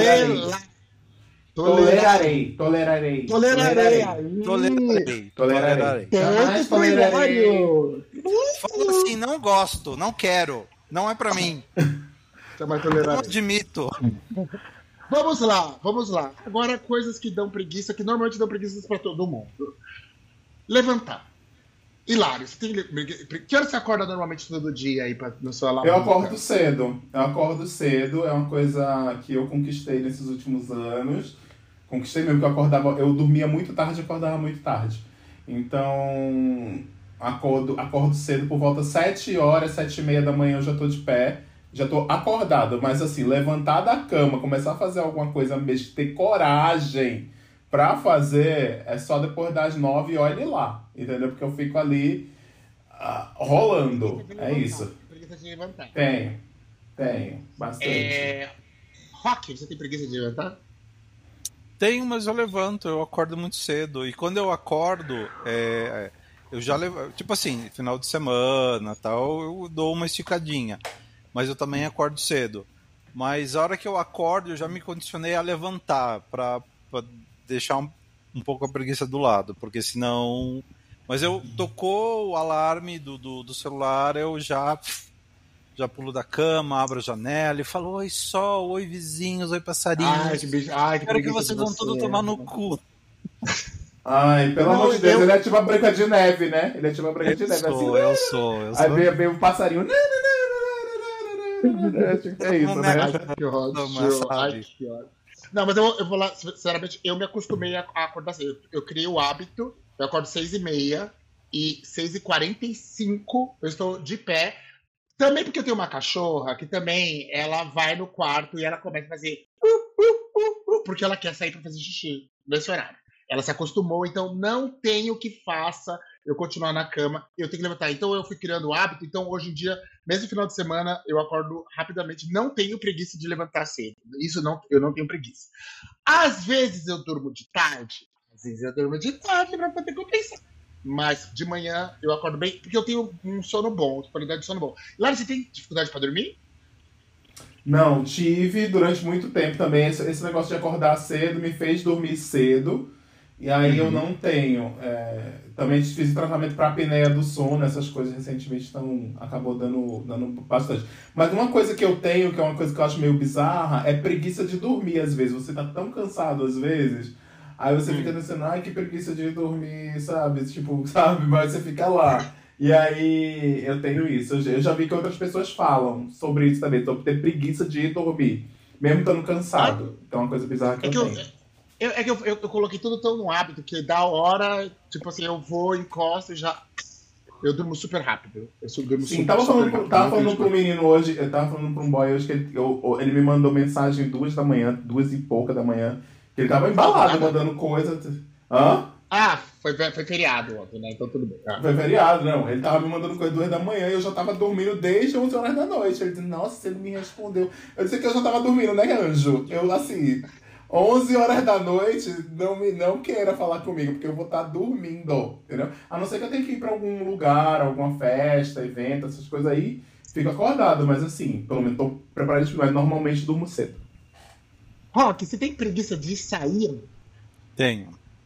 Jamais tolerarei. Fala assim, não gosto, não quero, não é pra mim. Jamais tolerarei. Não admito. Vamos lá. Agora, coisas que dão preguiça, que normalmente dão preguiça pra todo mundo. Levantar. Hilário, você tem que hora você acorda normalmente todo dia aí no seu alavanca? Eu acordo cedo, é uma coisa que eu conquistei nesses últimos anos. Conquistei mesmo, porque eu dormia muito tarde e acordava muito tarde. Então, acordo cedo por volta 7 horas, 7h30 da manhã eu já tô de pé. Já tô acordado, mas assim, levantar da cama, começar a fazer alguma coisa mesmo, ter coragem pra fazer, é só depois das 9 e olhe lá, entendeu? Porque eu fico ali rolando, é isso. Preguiça de levantar. Tenho, bastante. Rock, você tem preguiça de levantar? Tenho, mas eu levanto, eu acordo muito cedo, e quando eu acordo, eu já levanto, tipo assim, final de semana, tal, eu dou uma esticadinha. Mas eu também acordo cedo. Mas a hora que eu acordo, eu já me condicionei a levantar pra deixar um pouco a preguiça do lado, porque senão... Mas eu tocou o alarme do celular, eu já pulo da cama, abro a janela e falo: oi sol, oi vizinhos, oi passarinhos. Quero que vocês vão tudo tomar no cu. Ai, pelo amor de Deus, ele é tipo a Branca de Neve, né? Ele é tipo a Branca de Neve. Eu sou. Aí vem um passarinho... É isso, né? Que ódio. Não, mas eu vou lá, sinceramente, eu me acostumei a acordar cedo. Eu criei o hábito, eu acordo 6h30 e 6h45 eu estou de pé. Também porque eu tenho uma cachorra que também ela vai no quarto e ela começa a fazer porque ela quer sair para fazer xixi nesse horário. Ela se acostumou, então não tem o que faça eu continuar na cama, eu tenho que levantar. Então eu fui criando o hábito, então hoje em dia, mesmo no final de semana, eu acordo rapidamente, não tenho preguiça de levantar cedo. Eu não tenho preguiça. Às vezes eu durmo de tarde pra poder compensar. Mas de manhã eu acordo bem, porque eu tenho um sono bom, qualidade de sono bom. Lara, você tem dificuldade pra dormir? Não, tive durante muito tempo também. Esse negócio de acordar cedo me fez dormir cedo. E aí eu não tenho. Também fiz tratamento para apneia do sono, essas coisas recentemente acabou dando bastante. Mas uma coisa que eu tenho, que é uma coisa que eu acho meio bizarra, é preguiça de dormir às vezes. Você tá tão cansado às vezes, aí você fica pensando, ai que preguiça de dormir, sabe? Tipo, sabe? Mas você fica lá. E aí eu tenho isso. Eu já vi que outras pessoas falam sobre isso também, sobre ter preguiça de dormir, mesmo estando cansado. Então é uma coisa bizarra que eu tenho. Eu coloquei tudo tão no hábito que da hora, tipo assim, eu vou, encosto e já... Eu durmo super rápido. Sim, tava falando pro menino hoje, eu tava falando pra um boy hoje que ele me mandou mensagem 2 da manhã, 2 e pouca da manhã, que ele tava embalado, mandando coisa. Hã? Foi feriado ontem, né? Então tudo bem. Foi feriado, não. Ele tava me mandando coisa 2 da manhã e eu já tava dormindo desde 11 horas da noite. Ele disse, nossa, ele me respondeu. Eu disse que eu já tava dormindo, né, anjo? Eu, assim... 11 horas da noite, não queira falar comigo, porque eu vou estar dormindo, entendeu? A não ser que eu tenha que ir pra algum lugar, alguma festa, evento, essas coisas aí, fico acordado, mas assim, pelo menos tô preparado, mas normalmente durmo cedo. Rock, você tem preguiça de sair? Tenho.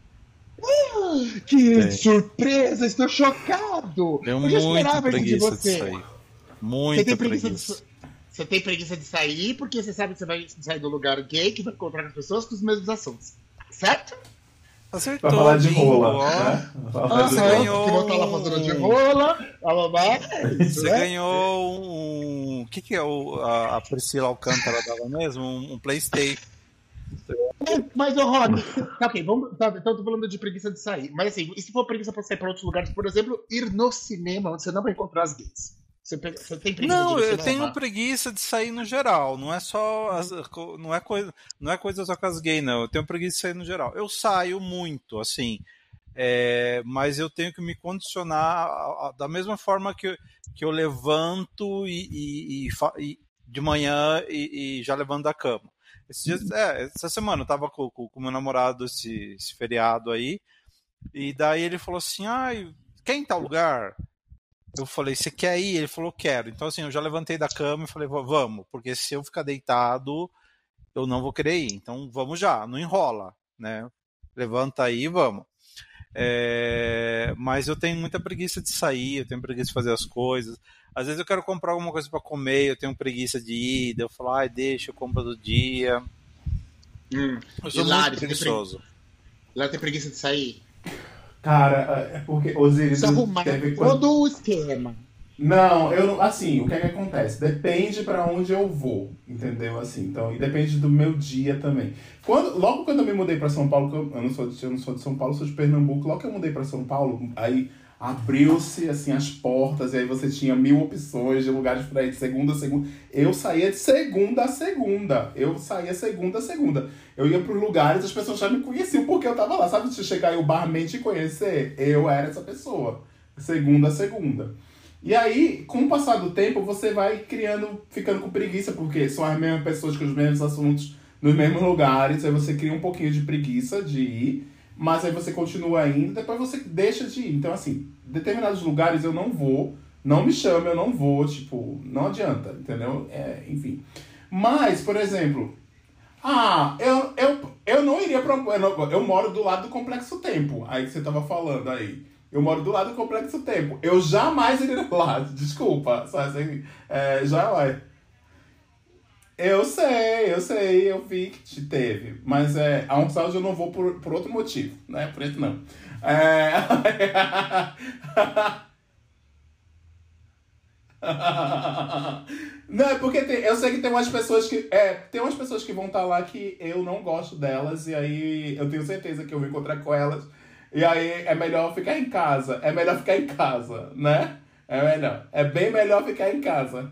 Que surpresa, estou chocado! Tenho eu já esperava muita isso de preguiça você. de sair. Muita preguiça. Você tem preguiça de sair porque você sabe que você vai sair do lugar gay, que vai encontrar com pessoas com os mesmos assuntos. Certo? Acertou. Pra falar de rola, né? Você ganhou. Que não tá lá fazendo de rola. Você ganhou um. O que é a Priscila Alcântara dava mesmo? Um PlayStation. Mas, ô Rock, tá ok, vamos. Tá, então eu tô falando de preguiça de sair. Mas assim, e se for preguiça pra sair pra outros lugares, por exemplo, ir no cinema, onde você não vai encontrar as gays? Você tem preguiça não, de eu tenho preguiça de sair no geral. Não é só. Não é coisa só com as gays, não. Eu tenho preguiça de sair no geral. Eu saio muito, assim. Mas eu tenho que me condicionar da mesma forma que eu levanto de manhã e já levanto da cama. Essa semana eu tava com o meu namorado esse feriado aí, e daí ele falou assim, quer ir em tal lugar? Eu falei, você quer ir? Ele falou, quero. Então assim, eu já levantei da cama e falei, vamos, porque se eu ficar deitado, eu não vou querer ir. Então vamos já, não enrola, né? Levanta aí e vamos. Mas eu tenho muita preguiça de sair, eu tenho preguiça de fazer as coisas. Às vezes eu quero comprar alguma coisa para comer, eu tenho preguiça de ir, daí eu falo, deixa, eu compro do dia. Eu sou muito preguiçoso. Lá tem preguiça de sair? Cara, é porque Osiris teve todo o esquema. Não, assim, o que é que acontece? Depende pra onde eu vou, entendeu? Assim, então, e depende do meu dia também. Logo quando eu me mudei pra São Paulo, eu não sou de São Paulo, sou de Pernambuco, logo que eu mudei pra São Paulo, aí abriu-se, assim, as portas, e aí você tinha 1000 opções de lugares pra ir de segunda a segunda. Eu saía de segunda a segunda. Eu ia pros lugares, as pessoas já me conheciam porque eu tava lá. Sabe, se chegar e o barman te conhecer, eu era essa pessoa. Segunda a segunda. E aí, com o passar do tempo, você vai ficando com preguiça, porque são as mesmas pessoas com os mesmos assuntos nos mesmos lugares, aí você cria um pouquinho de preguiça de ir, mas aí você continua indo, depois você deixa de ir. Então, assim, determinados lugares eu não vou, não me chame, eu não vou, tipo, não adianta, entendeu? Enfim. Mas, por exemplo, eu não iria pra... Eu moro do lado do Complexo Tempo, aí que você tava falando aí. Eu moro do lado do Complexo Tempo. Eu jamais iria lá, desculpa. Só assim, já vai. Eu sei, eu vi que teve. Mas a um sábado eu não vou por outro motivo, né? Por isso não. Não, é porque eu sei que tem umas pessoas que vão estar lá que eu não gosto delas, e aí eu tenho certeza que eu vou encontrar com elas. E aí é melhor ficar em casa. Né? É bem melhor ficar em casa.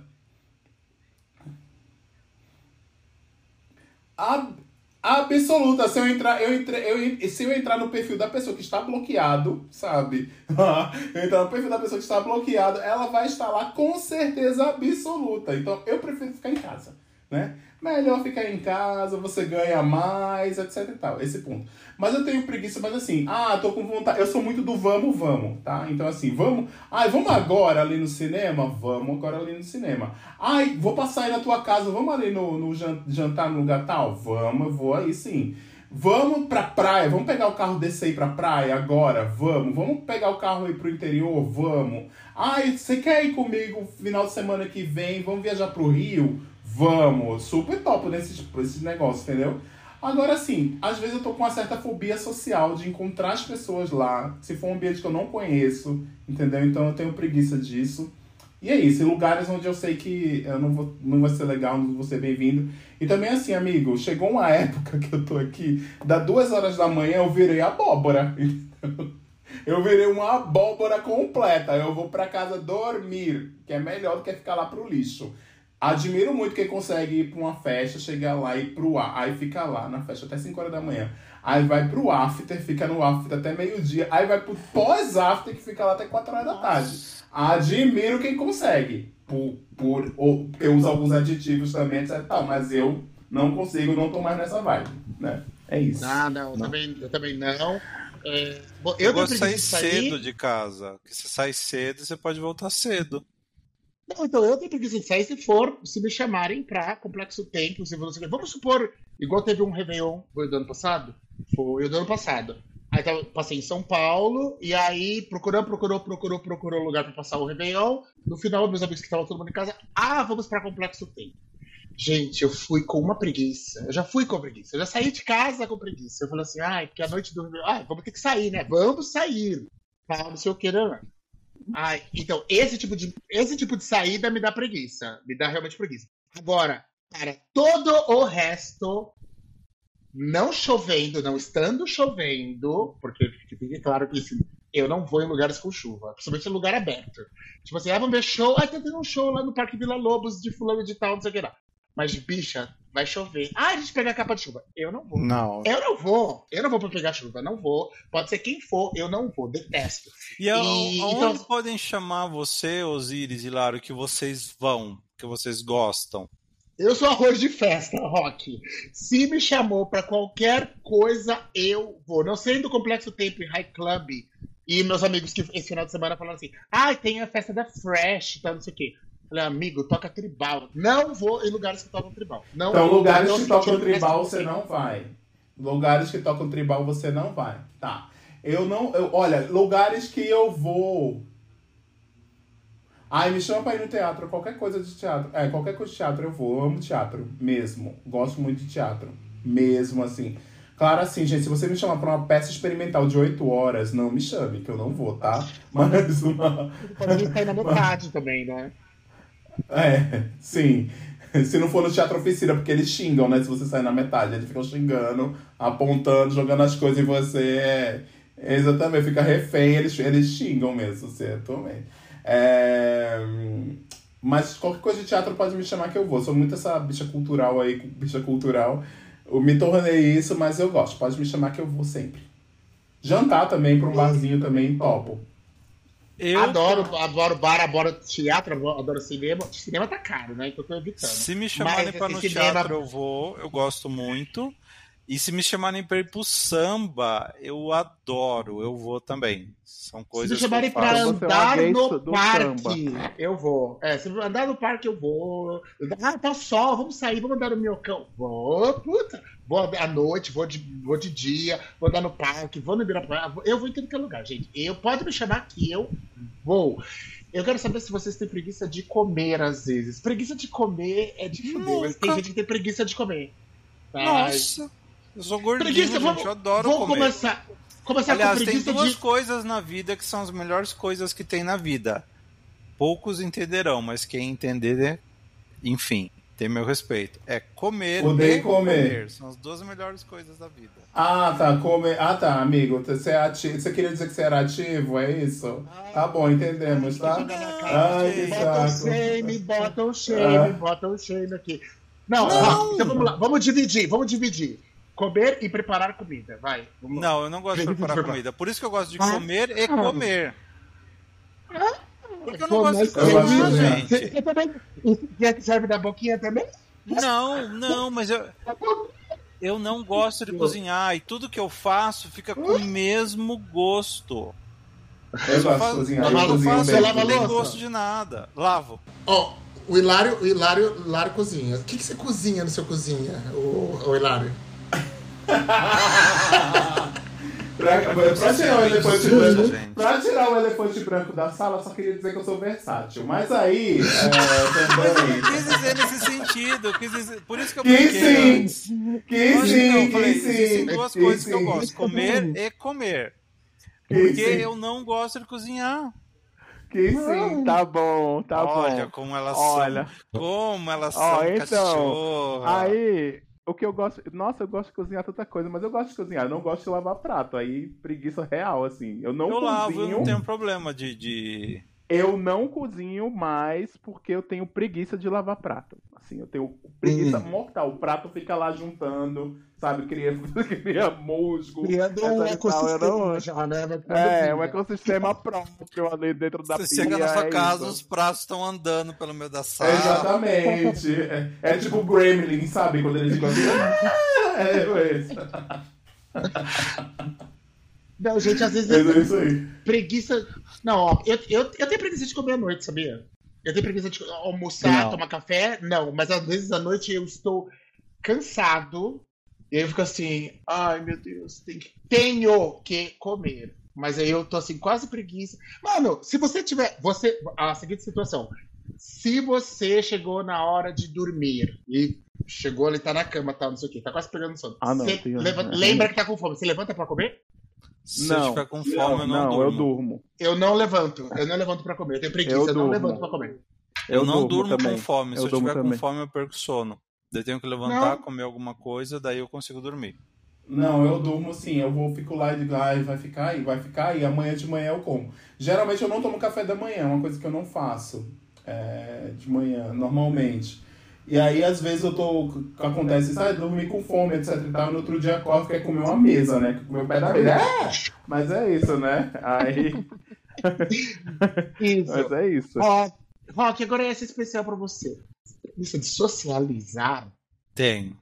Absoluta. Se eu entrar no perfil da pessoa que está bloqueado, sabe? Eu entrar no perfil da pessoa que está bloqueado, ela vai estar lá com certeza absoluta. Então eu prefiro ficar em casa, né? Melhor ficar em casa, você ganha mais, etc e tal. Esse ponto. Mas eu tenho preguiça, mas assim, tô com vontade. Eu sou muito do vamos, tá? Então assim, vamos agora ali no cinema? Vamos agora ali no cinema. Vou passar aí na tua casa, vamos ali no jantar no lugar tal? Vamos, eu vou aí sim. Vamos pra praia, vamos pegar o carro desse aí pra praia agora? Vamos pegar o carro aí pro interior? Vamos. Você quer ir comigo final de semana que vem? Vamos viajar pro Rio? Vamos, super top esse negócio, entendeu? Agora, assim, às vezes eu tô com uma certa fobia social de encontrar as pessoas lá, se for um ambiente que eu não conheço, entendeu? Então eu tenho preguiça disso. E é isso, em lugares onde eu sei que eu não vai ser legal, não vou ser bem-vindo. E também assim, amigo, chegou uma época que eu tô aqui, das 2 horas da manhã eu virei abóbora, entendeu? Eu virei uma abóbora completa, eu vou pra casa dormir, que é melhor do que ficar lá pro lixo. Admiro muito quem consegue ir pra uma festa, chegar lá e ir pro aí fica lá na festa até 5 horas da manhã. Aí vai pro after, fica no after até meio-dia. Aí vai pro pós-after, que fica lá até 4 horas da tarde. Admiro quem consegue. Eu uso alguns aditivos também, etc. Mas eu não consigo, não tô mais nessa vibe, né? É isso. Não. Eu também não. Eu gosto de sair cedo de casa. Porque você sai cedo, você pode voltar cedo. Não, então eu tenho preguiça de sair se me chamarem pra Complexo Templo, vamos supor, igual teve um Réveillon, foi do ano passado? Foi o do ano passado. Aí passei em São Paulo, e aí procurou lugar pra passar o Réveillon. No final, meus amigos que estavam todo mundo em casa, vamos pra Complexo Templo. Gente, eu fui com uma preguiça. Eu já fui com preguiça. Eu já saí de casa com preguiça. Eu falei assim, porque a noite do Réveillon, vamos ter que sair, né? Vamos sair. Não sei o que, não. Então, esse tipo de saída me dá preguiça. Me dá realmente preguiça. Agora, cara, todo o resto, não chovendo, não estando chovendo, porque fique claro que assim, eu não vou em lugares com chuva, principalmente em lugar aberto. Tipo assim, vamos ver show, tá tendo um show lá no Parque Vila Lobos de fulano de tal, não sei o que lá. Mas, bicha, vai chover. A gente pega a capa de chuva. Eu não vou. Eu não vou pra pegar chuva. Não vou. Pode ser quem for, eu não vou. Detesto. E aonde podem chamar você, Osíris e Laro, que vocês vão, que vocês gostam? Eu sou arroz de festa, Rock. Se me chamou pra qualquer coisa, eu vou. Não sendo do Complexo Tempo High Club e meus amigos que esse final de semana falaram assim, tem a festa da Fresh, tá, não sei o quê. Falei, amigo, toca tribal. Não vou em lugares que tocam tribal. Então, lugares que tocam tribal, você não vai. Lugares que tocam tribal, você não vai. Tá. Olha, lugares que eu vou... me chama pra ir no teatro, qualquer coisa de teatro. Qualquer coisa de teatro eu vou. Eu amo teatro, mesmo. Gosto muito de teatro. Mesmo, assim. Claro, assim, gente, se você me chamar pra uma peça experimental de 8 horas, não me chame, que eu não vou, tá? Mas uma... Pode sair na metade também, né? Sim. Se não for no Teatro Oficina, porque eles xingam, né? Se você sair na metade, eles ficam xingando, apontando, jogando as coisas em você. Exatamente, fica refém, eles xingam mesmo, certamente. Mas qualquer coisa de teatro pode me chamar que eu vou. Sou muito essa bicha cultural aí, bicha cultural. Eu me tornei isso, mas eu gosto. Pode me chamar que eu vou sempre. Jantar também, pra um barzinho também, topo. Eu adoro bar, adoro teatro, adoro cinema. Cinema tá caro, né? Então eu tô evitando. Se me chamarem pra no teatro, eu vou. Eu gosto muito. E se me chamarem pra ir pro samba, eu adoro. Eu vou também. São coisas que eu faço. Se me chamarem pra andar no parque, eu vou. Se andar no parque, eu vou. Tá sol, vamos sair, vamos andar no minhocão. Vou, puta. Vou à noite, vou de dia, vou andar no parque, vou no Ibirapuera. Eu vou em tudo que é lugar, gente. Pode me chamar que eu vou. Eu quero saber se vocês têm preguiça de comer, às vezes. Preguiça de comer é de fuder, mas tem gente que tem preguiça de comer. Nossa, eu sou gordinho, gente, eu adoro comer. Começar Aliás, com preguiça tem duas coisas na vida que são as melhores coisas que tem na vida. Poucos entenderão, mas quem entender, enfim, tem meu respeito. É comer e comer. São as duas melhores coisas da vida. Tá, comer. Tá, amigo. Você é ativo. Você queria dizer que você era ativo, é isso? Tá bom, entendemos, tá? Bota um shame aqui. Não. Então vamos lá, vamos dividir. Comer e preparar comida, vai. Não, eu não gosto de preparar comida. Por isso que eu gosto de comer e comer. Porque eu não gosto de cozinhar, gente. Você também serve da boquinha também? Não, mas eu não gosto de cozinhar. E tudo que eu faço fica com o mesmo gosto. Eu gosto de cozinhar. Não tem gosto de nada. Lavo. O Hilário cozinha. O que você cozinha no seu cozinha, o Hilário? Pra tirar o elefante branco da sala, só queria dizer que eu sou versátil. Mas aí. Mas eu não quis dizer nesse sentido. Por isso que eu brinquei antes. Existem duas coisas que eu gosto: comer e comer. Porque eu não gosto de cozinhar. Sim, tá bom. Olha como elas são. Como elas são cachorras. Aí. O que eu gosto... Nossa, eu gosto de cozinhar tanta coisa, mas eu gosto de cozinhar. Eu não gosto de lavar prato. Aí, preguiça real, assim. Eu lavo, eu não tenho problema de Eu não cozinho mais porque eu tenho preguiça de lavar prato. Assim, eu tenho preguiça mortal. O prato fica lá juntando, sabe? Cria musgo. Criando um ecossistema já, né? Um ecossistema próprio ali dentro da pia. Você chega na sua casa, os pratos estão andando pelo meio da sala. Exatamente. É tipo o Gremlin, sabe? Quando eles ficam assim... Não, gente, às vezes... isso aí. Preguiça... Não, ó, eu tenho preguiça de comer à noite, sabia? Eu tenho preguiça de almoçar, tomar café. Não, mas às vezes à noite eu estou cansado. E aí eu fico assim, ai meu Deus, tenho que comer. Mas aí eu tô assim, quase preguiça. Mano, se você tiver... A seguinte situação. Se você chegou na hora de dormir e chegou ali, tá na cama, tá, não sei o quê, tá quase pegando sono. Lembra que tá com fome. Você levanta pra comer? Se eu estiver com fome, eu não durmo. Eu durmo. Eu não levanto pra comer. Eu tenho preguiça, eu não levanto pra comer. Eu não durmo com fome. Se eu estiver com fome, eu perco sono. Daí eu tenho que levantar, comer alguma coisa, daí eu consigo dormir. Não, eu durmo sim. Fico lá e digo, vai ficar aí. Amanhã de manhã eu como. Geralmente eu não tomo café da manhã, é uma coisa que eu não faço de manhã, normalmente. E aí, às vezes, acontece isso, dormir com fome, etc e tal, e no outro dia acordo, quer comer uma mesa, né? Quer comer o pé da mesa. Mas é isso, né? Aí... Isso. Mas é isso. Rock, agora é essa especial pra você. Isso de socializar? Tenho.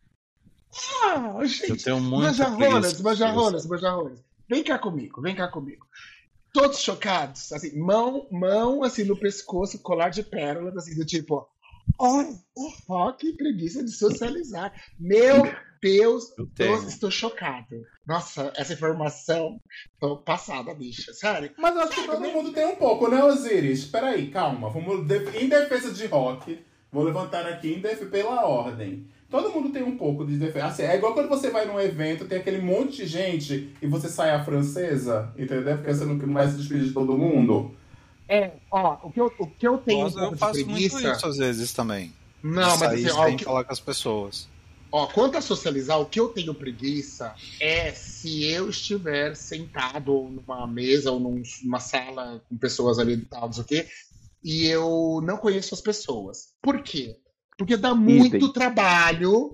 Gente, eu tenho muita Manjarrolas. Vem cá comigo. Todos chocados, assim, mão assim no pescoço, colar de pérolas, assim, do tipo... o Rock preguiça de socializar. Meu Deus, estou chocado. Nossa, essa informação tô passada, bicha. Sério. Mas acho que todo mundo tem um pouco, né, Osiris? Peraí, calma. Vamos em defesa de Rock. Vou levantar aqui pela ordem. Todo mundo tem um pouco de defesa. Assim, é igual quando você vai num evento, tem aquele monte de gente e você sai a francesa, entendeu? Porque você não vai se despedir de todo mundo. O que eu tenho eu faço muito isso às vezes também. Não, mas assim, tem que falar com as pessoas. Quanto a socializar, o que eu tenho preguiça é se eu estiver sentado numa mesa ou numa sala com pessoas ali e tal, não sei o quê, e eu não conheço as pessoas. Por quê? Porque dá muito trabalho,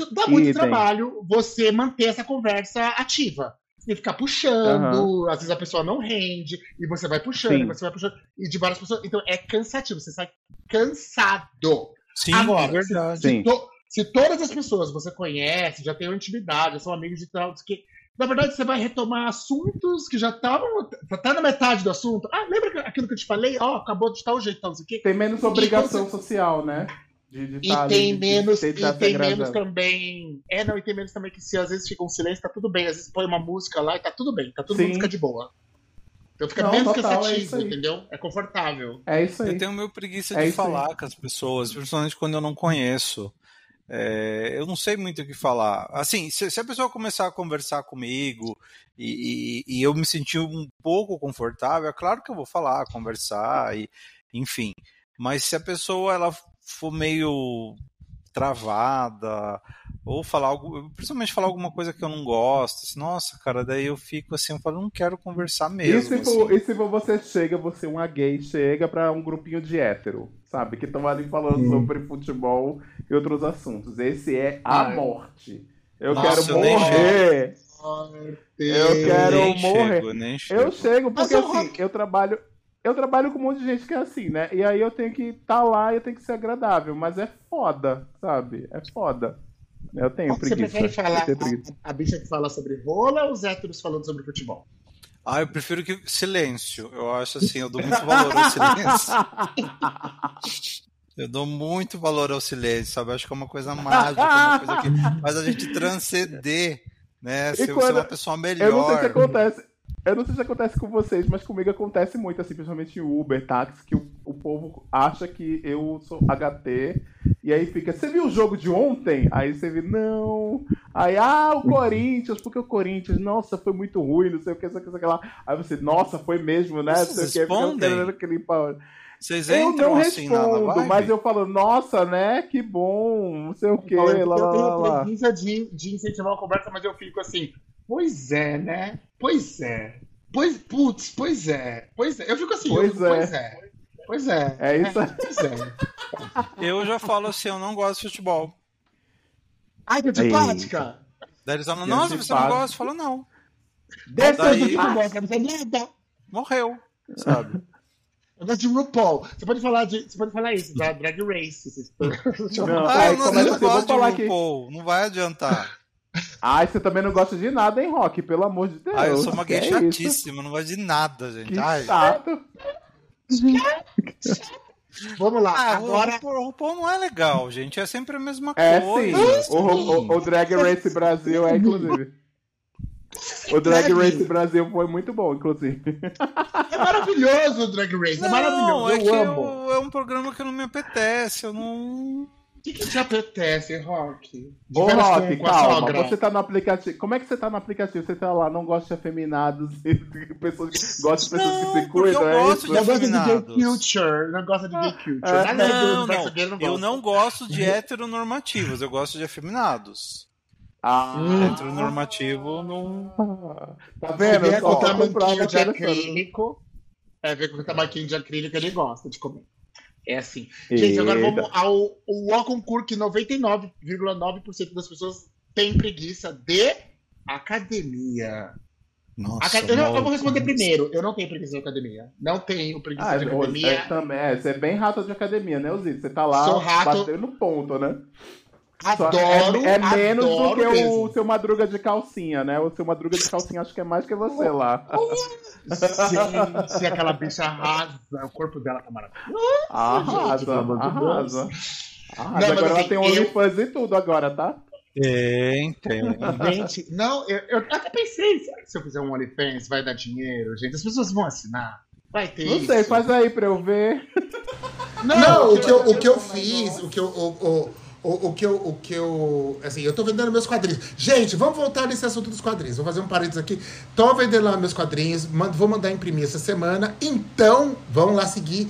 você manter essa conversa ativa. E ficar puxando, às vezes a pessoa não rende, e você vai puxando, e de várias pessoas. Então é cansativo, você sai cansado. Sim, agora, é verdade. Se todas as pessoas você conhece, já tem uma intimidade, já são amigos de tal, que na verdade você vai retomar assuntos que já estavam. Tá na metade do assunto. Lembra aquilo que eu te falei? Acabou de tal jeito, tal, não sei o quê. Tem menos obrigação social, né? E tem menos também. E tem menos também que se às vezes fica um silêncio, tá tudo bem. Às vezes põe uma música lá e tá tudo bem, todo mundo fica de boa. Então fica menos cansativo, entendeu? É confortável. É isso aí. Eu tenho meio preguiça de falar com as pessoas, principalmente quando eu não conheço. Eu não sei muito o que falar. Assim, se a pessoa começar a conversar comigo e eu me sentir um pouco confortável, é claro que eu vou falar, conversar, enfim. Mas se a pessoa for meio travada ou principalmente falar alguma coisa que eu não gosto, assim, nossa, cara, daí eu fico assim, eu falo, não quero conversar mesmo. E se você uma gay, chega pra um grupinho de hétero, sabe, que estão ali falando sobre futebol e outros assuntos, esse é a morte. Eu quero morrer. Eu quero morrer. Eu chego porque assim, eu trabalho com um monte de gente que é assim, né? E aí eu tenho que estar lá e eu tenho que ser agradável. Mas é foda, sabe? É foda. Eu tenho preguiça. Você prefere falar a bicha que fala sobre rola ou os héteros falando sobre futebol? Eu prefiro silêncio. Eu acho assim, eu dou muito valor ao silêncio. Eu dou muito valor ao silêncio, sabe? Eu acho que é uma coisa mágica, uma coisa que faz a gente transcender, né? Ser uma pessoa melhor. Eu não sei se acontece com vocês, mas comigo acontece muito, assim, principalmente em Uber, táxi, que o povo acha que eu sou HT, e aí fica, você viu o jogo de ontem? Aí você vê, não. Aí, o Corinthians, porque o Corinthians, nossa, foi muito ruim, não sei o que, não sei o que lá. Aí você, nossa, foi mesmo, né? Vocês respondem? Vocês entram eu não assim respondo, na vibe? Mas eu falo, nossa, né? Que bom, não sei o que. Eu tenho preguiça de incentivar a conversa, mas eu fico assim, pois é, né? Pois é. Pois é. Eu fico assim, pois é. É isso aí. Eu já falo assim, eu não gosto de futebol. Ai, que antipática! Daí eles falam, nossa, você não gosta? Eu falo, não. Daí morreu, sabe? Eu gosto de RuPaul. Você pode falar isso, da Drag Race. Eu não gosto de RuPaul, não vai adiantar. Ai, você também não gosta de nada, hein, Rock? Pelo amor de Deus. Eu sou uma gay chatíssima, não gosto de nada, gente. Que chato. Vamos lá, agora... O RuPaul não é legal, gente. É sempre a mesma coisa. Sim. O Drag Race Brasil inclusive. O Drag Race Brasil foi muito bom, inclusive. É maravilhoso o Drag Race, é maravilhoso. Eu amo. É um programa que não me apetece, eu não... O que te apetece, Rock? Ô, Rock, calma. Você tá no aplicativo. Como é que você tá no aplicativo? Você tá lá, não gosta de afeminados e pessoas que gostam de pessoas que se cuidam. Eu gosto de afeminados. Não gosta de gay culture. Eu não gosto de heteronormativos, eu gosto de afeminados. Heteronormativo não... Tá vendo? Ver com o tamanquinho de acrílico. Ver com o tamanquinho de acrílico ele gosta de comer. É assim. Gente, agora vamos ao concurso que 99,9% das pessoas têm preguiça de academia. Nossa, eu vou responder primeiro. Eu não tenho preguiça de academia. Não tenho preguiça de academia. Você é bem rato de academia, né, Zito? Você tá lá batendo no ponto, né? Adoro. É menos do que o seu Madruga de calcinha, né? O seu Madruga de calcinha acho que é mais que você lá. Se aquela bicha arrasa, o corpo dela tá maravilhoso. Arrasa. Agora ela tem OnlyFans e tudo agora, tá? Tem. Gente, não, eu até pensei, será que se eu fizer um OnlyFans vai dar dinheiro, gente? As pessoas vão assinar. Vai ter Não sei, faz aí pra eu ver. Não, o que eu fiz, assim, eu tô vendendo meus quadrinhos. Gente, vamos voltar nesse assunto dos quadrinhos. Vou fazer um parênteses aqui. Tô vendendo lá meus quadrinhos, vou mandar imprimir essa semana. Então, vão lá seguir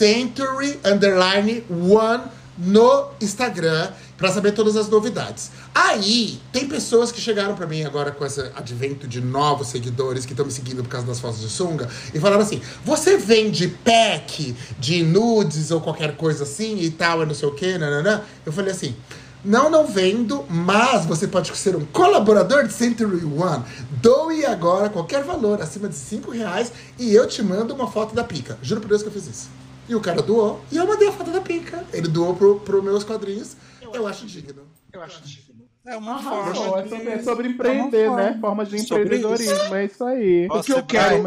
Century_One no Instagram pra saber todas as novidades. Aí, tem pessoas que chegaram pra mim agora com esse advento de novos seguidores que estão me seguindo por causa das fotos de sunga e falaram assim, você vende pack de nudes ou qualquer coisa assim e tal, e não sei o que, nananã? Eu falei assim, não vendo, mas você pode ser um colaborador de Century One. Doe agora qualquer valor acima de R$5 e eu te mando uma foto da pica. Juro por Deus que eu fiz isso. E o cara doou, e eu mandei a foto da pica. Ele doou pro meus quadrinhos. Eu acho digno. É uma forma. É sobre empreender, né? Formas de empreendedorismo, é isso aí. O que eu quero.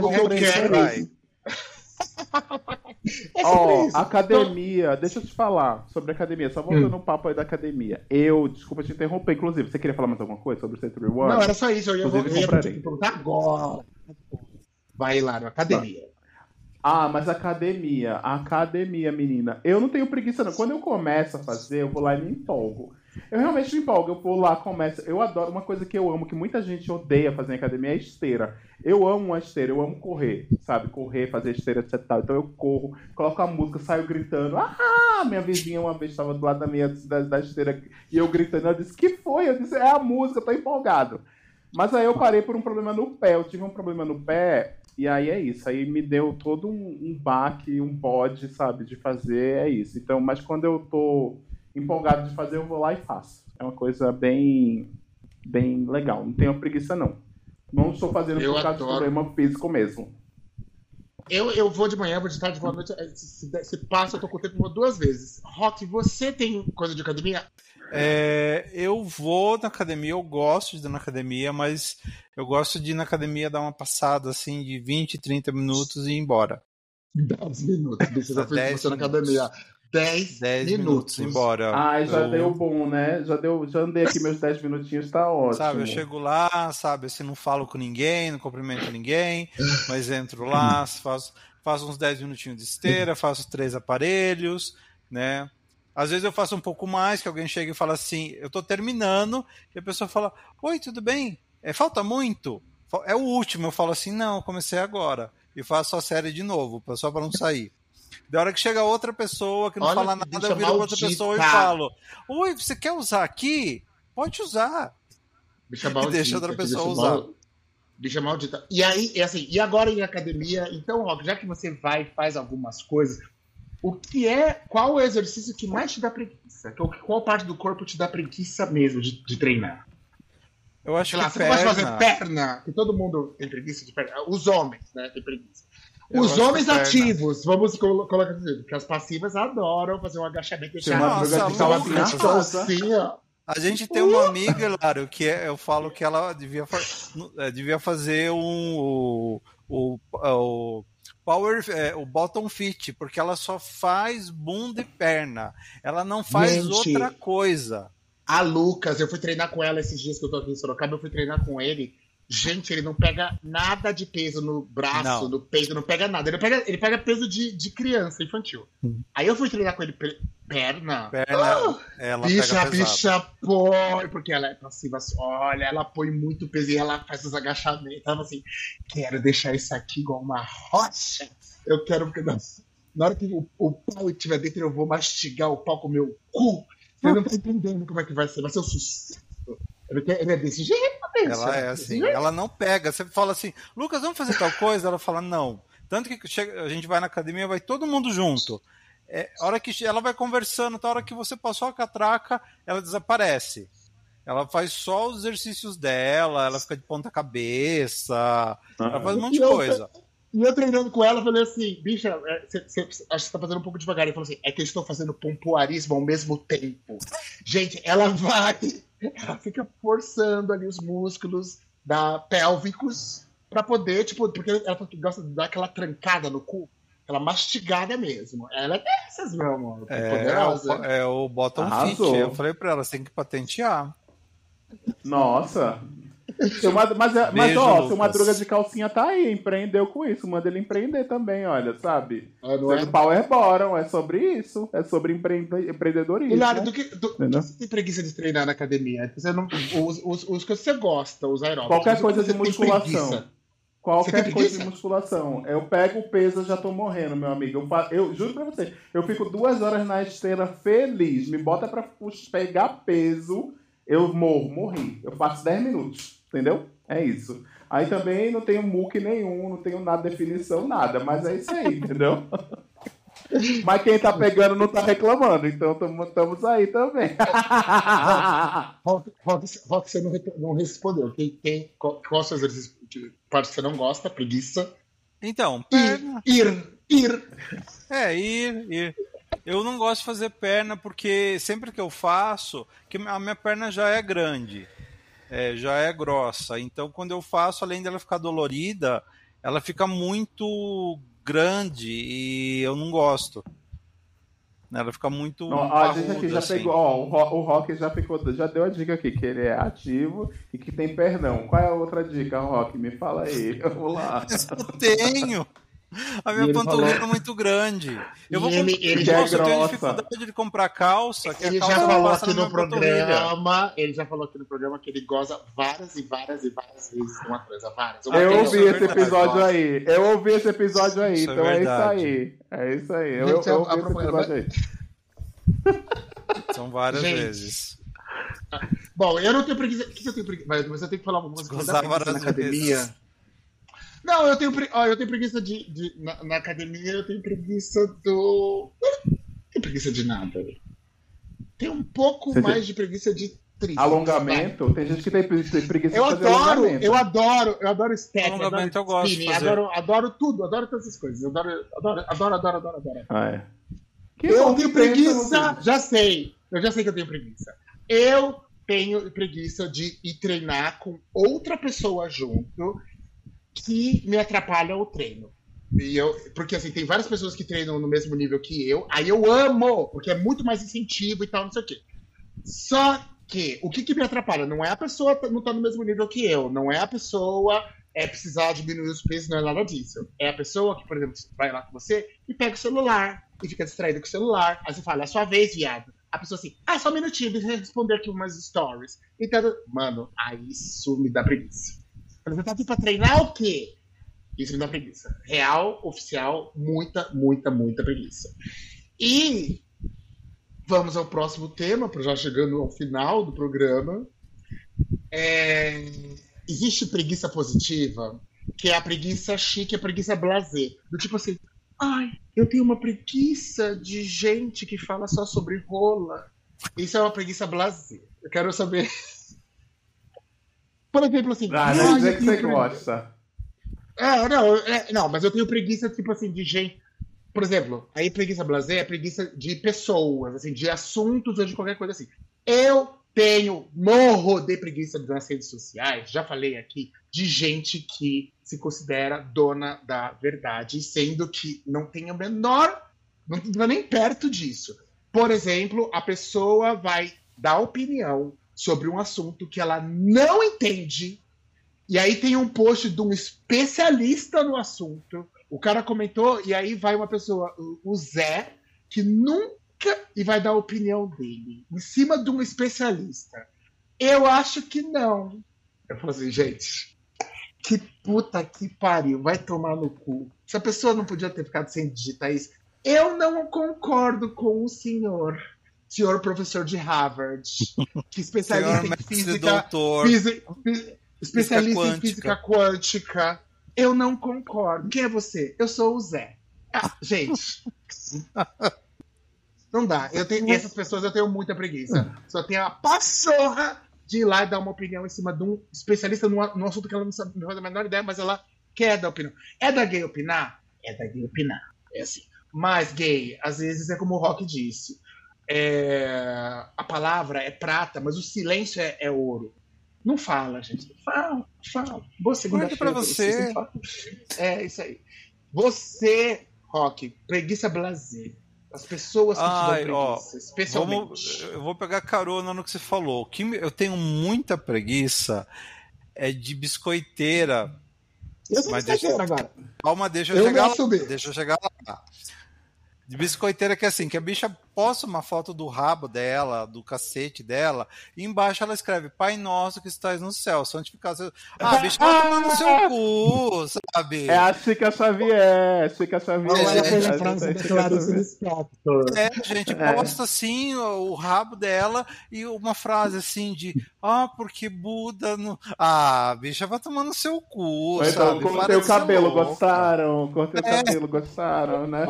Academia. Deixa eu te falar sobre academia. Só voltando no papo aí da academia. Desculpa te interromper. Inclusive, você queria falar mais alguma coisa sobre o Century One? Não, era só isso. Eu ia perguntar agora. Vai lá na academia. Mas a academia, menina. Eu não tenho preguiça, não. Quando eu começo a fazer, eu vou lá e me empolgo. Eu realmente me empolgo. Eu vou lá, começo. Eu adoro uma coisa que eu amo, que muita gente odeia fazer em academia, é esteira. Eu amo uma esteira, eu amo correr, sabe? Correr, fazer esteira, etc. Então eu corro, coloco a música, saio gritando. Minha vizinha uma vez estava do lado da esteira e eu gritando. Ela disse, que foi? Eu disse, é a música, eu tô empolgado. Mas aí eu parei por um problema no pé. Eu tive um problema no pé. E aí é isso, aí me deu todo um baque, um bode, sabe, de fazer, é isso. Então, mas quando eu tô empolgado de fazer, eu vou lá e faço. É uma coisa bem legal, não tenho preguiça não. Não estou fazendo por causa do problema físico mesmo. Eu vou de manhã, vou de tarde, vou à noite, se passa, eu tô com o tempo, vou 2 vezes. Rock, você tem coisa de academia? Eu vou na academia, eu gosto de ir na academia, mas eu gosto de ir na academia dar uma passada assim de 20, 30 minutos e ir embora. 10 minutos, você já fez você na academia. 10 minutos embora. Já deu bom, né? Já andei aqui meus 10 minutinhos, tá ótimo. Sabe, eu chego lá, sabe, assim, não falo com ninguém, não cumprimento ninguém, mas entro lá, faço uns 10 minutinhos de esteira, faço 3 aparelhos, né? Às vezes eu faço um pouco mais, que alguém chega e fala assim, eu tô terminando, e a pessoa fala, oi, tudo bem? Falta muito? É o último, eu falo assim, não, eu comecei agora. E faço a série de novo, só para não sair. Da hora que chega outra pessoa que não fala nada, eu viro outra pessoa e falo, oi, você quer usar aqui? Pode usar. Bicha maldita, e deixa outra pessoa usar. Bicha maldita. E aí, assim, e agora em academia, então, Rock, já que você vai e faz algumas coisas, qual é o exercício que mais te dá preguiça? Qual parte do corpo te dá preguiça mesmo de treinar? Eu acho que você gosta de fazer perna, que todo mundo tem preguiça de perna. Os homens, né, tem preguiça. Os homens ativos, vamos colocar assim, porque as passivas adoram fazer um agachamento e assim, ó. A gente tem uma amiga, Hilário, que eu falo que ela devia fazer o power, o bottom fit, porque ela só faz bunda e perna. Ela não faz outra coisa. A Lucas, eu fui treinar com ela esses dias que eu tô aqui em Sorocaba, eu fui treinar com ele. Gente, ele não pega nada de peso no braço, no peito, não pega nada. Ele pega peso de criança, infantil. Aí eu fui treinar com ele perna. Ela bicha põe, porque ela é passiva. Olha, ela põe muito peso e ela faz os agachamentos. Ela assim, quero deixar isso aqui igual uma rocha. Eu quero, porque na hora que o pau estiver dentro, eu vou mastigar o pau com o meu cu. Você não tá entendendo como é que vai ser um sucesso. Ele é desse jeito, ela é assim, ela não pega. Você fala assim, Lucas, vamos fazer tal coisa? Ela fala, não. Tanto que a gente vai na academia, vai todo mundo junto. A hora que ela vai conversando, a hora que você passou a catraca, ela desaparece. Ela faz só os exercícios dela, ela fica de ponta cabeça, ela faz um monte de coisa. E eu treinando com ela, eu falei assim, bicha, acho que você tá fazendo um pouco devagar. Ele falou assim, é que eu estou fazendo pompoarismo ao mesmo tempo. Gente, ela fica forçando ali os músculos pélvicos pra poder, porque ela gosta de dar aquela trancada no cu, aquela mastigada mesmo. Ela é dessas, meu amor. Poderosa. É o bottom fit. Eu falei pra ela, você tem que patentear. Nossa. Mas ó, seu Madruga de calcinha tá aí, empreendeu com isso. Manda ele empreender também, olha, sabe? Power Bottom, é sobre isso. É sobre empreendedorismo. Hilário, do que você tem preguiça de treinar na academia? Você não, os que você gosta, os aeróbicos. Qualquer coisa de musculação. Qualquer coisa de musculação. Eu pego o peso, eu já tô morrendo, meu amigo. Eu juro pra você, eu fico 2 horas na esteira feliz. Me bota pra pegar peso, eu morri. Eu faço 10 minutos. Entendeu? É isso. Aí também não tenho muque nenhum, não tenho nada de definição, nada. Mas é isso aí, entendeu? Mas quem tá pegando não tá reclamando. Então estamos aí também. Rock, você não respondeu. Qual seu exercício? Parte que você não gosta? Preguiça? Então, perna. Ir. Ir. Eu não gosto de fazer perna porque sempre que eu faço, que a minha perna já é grande. Já é grossa. Então, quando eu faço, além dela ficar dolorida, ela fica muito grande e eu não gosto. Ela fica muito. A gente aqui já pegou. O Rock já deu a dica aqui, que ele é ativo e que tem pernão. Qual é a outra dica, Rock? Me fala aí. Vamos lá. Eu tenho. A minha panturrilha é muito grande. Eu tenho dificuldade de comprar calça. Ele já falou aqui no programa. Ele já falou aqui no programa que ele goza várias e várias e várias vezes uma coisa. Eu ouvi esse episódio aí. Então é isso aí. É isso aí. Eu ouvi esse episódio aí. São várias vezes. Bom, eu não tenho preguiça. O que eu tenho preguiça? Mas eu tenho que falar algumas coisas da preguiça na academia. Não, eu tenho preguiça na academia, eu tenho preguiça do... Não tenho preguiça de nada. Tem um pouco mais de preguiça de tríceps. Alongamento? Vai. Tem gente que tem preguiça de fazer alongamento. Eu adoro step, alongamento eu gosto de fazer. Adoro tudo, adoro todas essas coisas. Eu adoro. Ah, Eu tenho preguiça, eu já sei que eu tenho preguiça. Eu tenho preguiça de ir treinar com outra pessoa junto que me atrapalha o treino. Porque assim, tem várias pessoas que treinam no mesmo nível que eu, aí eu amo, porque é muito mais incentivo e tal, não sei o quê. Só que, o que me atrapalha? Não é a pessoa não tá no mesmo nível que eu, não é a pessoa precisar diminuir os pesos, não é nada disso. É a pessoa que, por exemplo, vai lá com você e pega o celular e fica distraída com o celular, aí você fala, é a sua vez, viado. A pessoa assim, só um minutinho, deixa eu responder aqui umas stories. Então, mano, aí isso me dá preguiça. Você tá aqui pra treinar o quê? Isso me dá preguiça. Real, oficial, muita preguiça. E vamos ao próximo tema, já chegando ao final do programa. existe preguiça positiva, que é a preguiça chique, a preguiça blasé. Do tipo assim, ai, eu tenho uma preguiça de gente que fala só sobre rola. Isso é uma preguiça blasé. Eu quero saber. Por exemplo, assim. Não dizer que você gosta. Não, mas eu tenho preguiça, tipo assim, de gente. Por exemplo, aí preguiça blasé é preguiça de pessoas, assim, de assuntos ou de qualquer coisa assim. Eu morro de preguiça nas redes sociais, já falei aqui, de gente que se considera dona da verdade, sendo que não tem o menor, não está nem perto disso. Por exemplo, a pessoa vai dar opinião sobre um assunto que ela não entende, e aí tem um post de um especialista no assunto, o cara comentou, e aí vai uma pessoa, o Zé, que nunca e vai dar a opinião dele em cima de um especialista. Eu acho que não. Eu falo assim, gente, que puta que pariu, vai tomar no cu. Se a pessoa não podia ter ficado sem digitar isso, eu não concordo com o senhor professor de Harvard, que especialista em física, especialista em física quântica. Eu não concordo. Quem é você? Eu sou o Zé. Gente, não dá. Essas pessoas eu tenho muita preguiça. Só tenho a pachorra de ir lá e dar uma opinião em cima de um especialista num assunto que ela não sabe, não faz a menor ideia, mas ela quer dar opinião. É da gay opinar? É da gay opinar. É assim. Mas gay, às vezes é como o Rock disse. A palavra é prata, mas o silêncio é ouro. Não fala, gente. Fala. Boa segunda-feira pra você. É isso aí. Você, Rock, preguiça blasé. As pessoas que te dão preguiça, especialmente. Eu vou pegar carona no que você falou. O que eu tenho muita preguiça é de biscoiteira. Eu sou biscoiteira agora. Calma, deixa eu chegar lá. De biscoiteira que é assim, que a bicha posta uma foto do rabo dela, do cacete dela, e embaixo ela escreve, Pai Nosso que estás no céu, santificado. A bicha vai tomar no seu cu, sabe? É a Chica Xavier. Gente, posta assim o rabo dela e uma frase assim de, porque Buda não... a bicha vai tomar no seu cu, então, sabe? Cortei o cabelo, gostaram, né?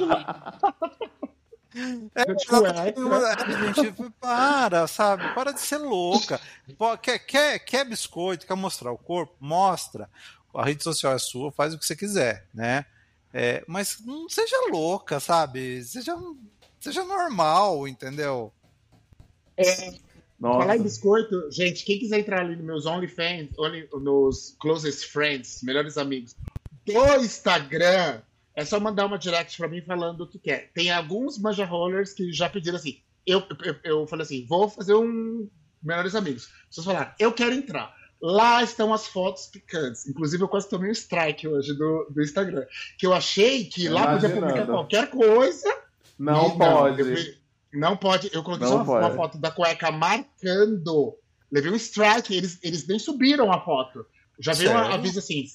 Gente, sabe? Para de ser louca. Quer biscoito, quer mostrar o corpo? Mostra. A rede social é sua, faz o que você quiser, né? Mas não seja louca, sabe? Seja normal, entendeu? Falar em biscoito, gente, quem quiser entrar ali nos meus OnlyFans, nos Closest Friends, melhores amigos, do Instagram, é só mandar uma direct pra mim falando o que quer. Tem alguns manja rollers que já pediram assim. Eu falei assim, vou fazer um melhores amigos. Vocês falaram, eu quero entrar. Lá estão as fotos picantes. Inclusive, eu quase tomei um strike hoje do Instagram. Que eu achei que lá podia publicar qualquer coisa. Não pode. Não pode. Eu coloquei só uma foto da cueca marcando. Levei um strike. Eles nem subiram a foto. Já veio um aviso assim.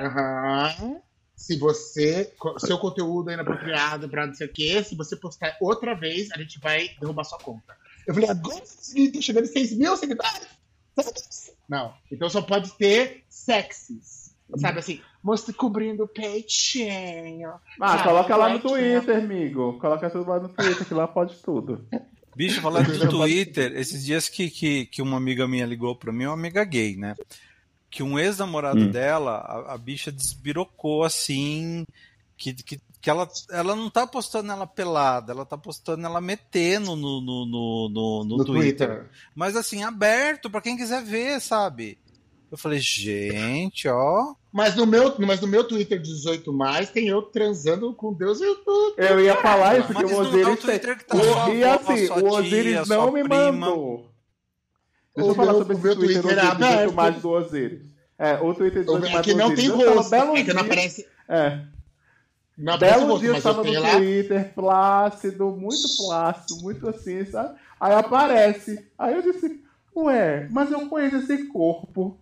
Se seu conteúdo é inapropriado pra não sei o quê, se você postar outra vez, a gente vai derrubar sua conta. Eu falei, agora tô chegando em 6 mil seguidores. Não. Então só pode ter sexys. Sabe assim, mostra cobrindo o peitinho. Coloca lá no Twitter, amigo. Coloca tudo lá no Twitter, que lá pode tudo. Bicho, falando do Twitter, esses dias que uma amiga minha ligou pra mim, uma amiga gay, né? Que um ex-namorado dela, a bicha desbirocou assim, que ela não tá postando ela pelada, ela tá postando ela metendo no Twitter. Mas assim, aberto pra quem quiser ver, sabe? Eu falei, gente, ó... Mas no meu Twitter 18+, tem eu transando com Deus e YouTube. Eu ia falar isso, que o Osiris... o Osiris não me mandou. Deixa eu falar sobre esse Twitter aberto mais do Osiris. O Twitter 18 mais do Osiris. Que não tem rosto. É que não aparece... Belo dia eu tava no Twitter, plácido, muito assim, sabe? Aí aparece. Aí eu disse, ué, mas eu conheço esse corpo.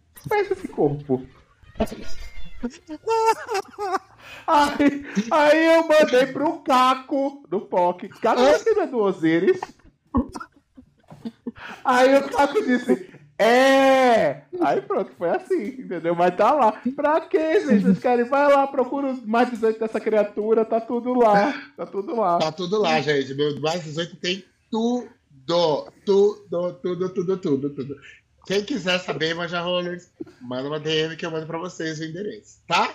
Aí eu mandei pro Caco do POC. Caco é do Osiris. Aí o Caco disse, Aí pronto, foi assim, entendeu? Mas tá lá. Pra quê, gente? Vocês querem? Vai lá, procura mais 18 dessa criatura, tá tudo lá. Tá tudo lá. Tá tudo lá, gente. Meu mais 18 tem tudo. Quem quiser saber, Manja Rollers, manda uma DM que eu mando pra vocês o endereço, tá?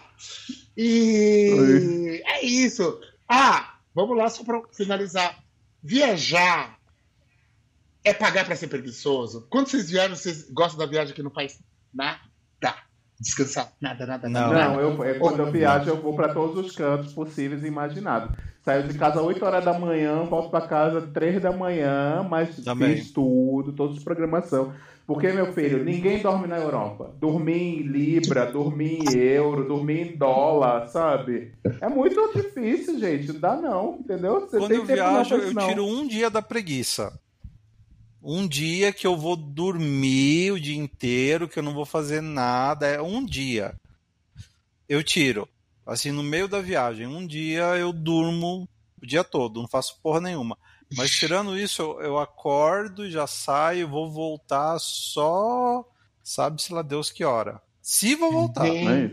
E é isso. Vamos lá só pra finalizar. Viajar é pagar pra ser preguiçoso? Quando vocês vieram, vocês gostam da viagem que não faz nada? Descansar? Nada. Não, quando eu viajo, eu vou pra todos os cantos possíveis e imaginados. Saio de casa 8 horas da manhã, volto pra casa 3 da manhã, mas fiz tudo, todas as programação. Porque, meu filho, ninguém dorme na Europa. Dormir em Libra, dormir em euro, dormir em dólar, sabe? É muito difícil, gente. Não dá não, entendeu? Você quando eu viajo, eu tiro um dia da preguiça. Um dia que eu vou dormir o dia inteiro, que eu não vou fazer nada. É um dia. Eu tiro. Assim, no meio da viagem. Um dia eu durmo o dia todo. Não faço porra nenhuma. Mas tirando isso, eu acordo, já saio, vou voltar só... Sabe-se lá Deus que hora. Se vou voltar.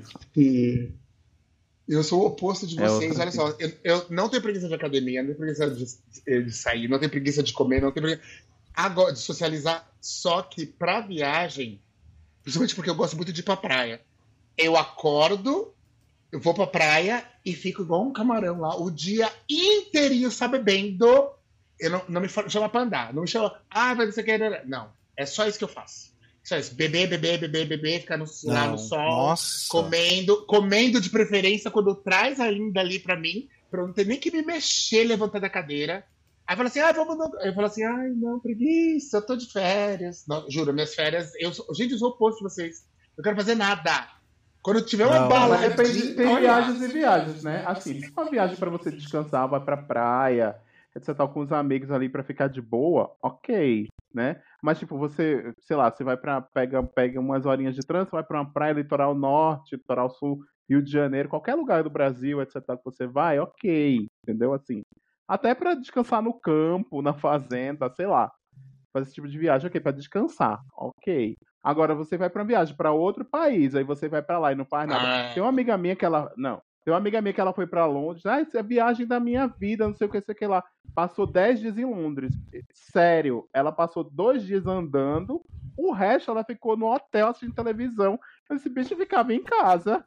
Eu sou o oposto de vocês. Olha só, eu não tenho preguiça de academia, não tenho preguiça de sair, não tenho preguiça de comer, não tenho preguiça de socializar. Só que pra viagem, principalmente porque eu gosto muito de ir pra praia, eu acordo, eu vou pra praia e fico igual um camarão lá o dia inteirinho só bebendo. Eu não me chama pra andar, não me chama, vai não sei o que, não, é só isso que eu faço. Só isso, beber, ficar lá no sol, comendo de preferência quando traz ainda ali pra mim, pra eu não ter nem que me mexer, levantar da cadeira. Aí fala assim, vamos. Eu falo assim, não, preguiça, eu tô de férias. Não, juro, minhas férias, gente, eu sou o oposto de vocês. Eu quero fazer nada. Quando tiver uma bala. Depende, tem viagens e viagens, né? Assim, se for uma viagem pra você descansar, vai pra praia, etc, com os amigos ali pra ficar de boa, ok, né? Mas, tipo, você, sei lá, você vai pega umas horinhas de trânsito, vai pra uma praia, litoral norte, litoral sul, Rio de Janeiro, qualquer lugar do Brasil, etc, que você vai, ok, entendeu? Assim, até pra descansar no campo, na fazenda, sei lá, fazer esse tipo de viagem, ok, pra descansar, ok. Agora, você vai pra uma viagem pra outro país, aí você vai pra lá e não faz nada. Tem uma amiga minha que ela... Tem uma amiga minha que ela foi pra Londres. Isso é a viagem da minha vida, não sei o que lá. Passou 10 dias em Londres. Sério, ela passou 2 dias andando, o resto ela ficou no hotel assistindo televisão. Esse bicho ficava em casa.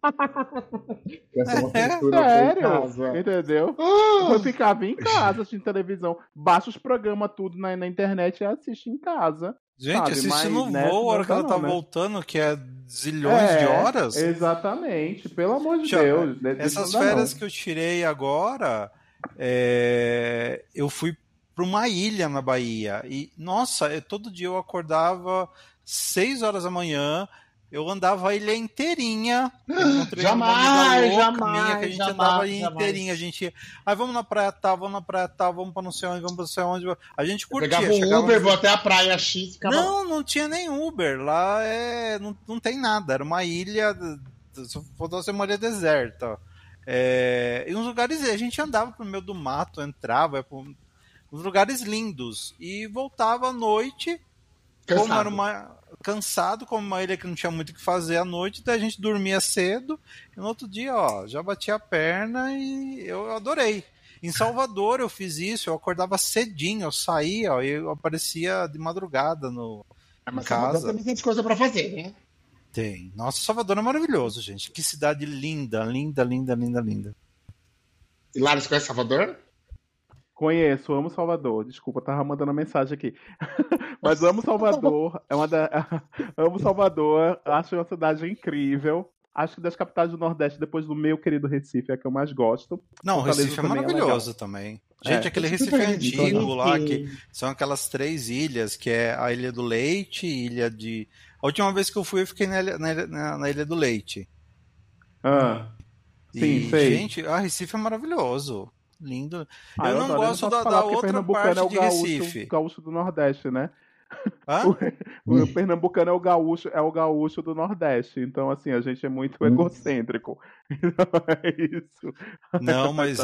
Sério, entendeu? Eu ficava em casa assistindo televisão. Baixa os programas tudo na internet e assiste em casa. Gente, assiste no voo, a hora que ela tá voltando, que é zilhões de horas. Exatamente, pelo amor de Deus. Essas férias que eu tirei agora, eu fui para uma ilha na Bahia. E, nossa, todo dia eu acordava 6 horas da manhã, eu andava a ilha inteirinha. Jamais. A gente andava a ilha inteirinha. A gente ia, vamos na praia tal, vamos para não sei onde, vamos para não sei onde. A gente curtia. Pegava um Uber, vou até a praia X. Ficava... Não tinha nem Uber. Lá não tem nada. Era uma ilha, se fosse uma ilha deserta. E uns lugares, a gente andava pro meio do mato, entrava para uns lugares lindos e voltava à noite. Cansado, como uma ilha que não tinha muito o que fazer à noite, daí a gente dormia cedo, e no outro dia, já bati a perna e eu adorei. Em Salvador eu fiz isso, eu acordava cedinho, eu saía, e eu aparecia de madrugada em casa. Tem bastante coisa pra fazer, né? Tem. Nossa, Salvador é maravilhoso, gente. Que cidade linda. E lá, você conhece Salvador? Conheço, amo Salvador. Desculpa, tava mandando uma mensagem aqui. Mas amo Salvador. Amo Salvador. Acho uma cidade incrível. Acho que das capitais do Nordeste, depois do meu querido Recife, é a que eu mais gosto. Não, o Recife é maravilhoso também. Gente, aquele Recife antigo lá, que são aquelas 3 ilhas, que é a Ilha do Leite, Ilha de... A última vez que eu fui, eu fiquei na Ilha do Leite. Sim, sei. Gente, Recife é maravilhoso. Lindo. Eu não gosto da outra parte de Recife. O gaúcho do Nordeste, né? O pernambucano é o gaúcho do Nordeste. Então, assim, a gente é muito egocêntrico. É isso. Não, mas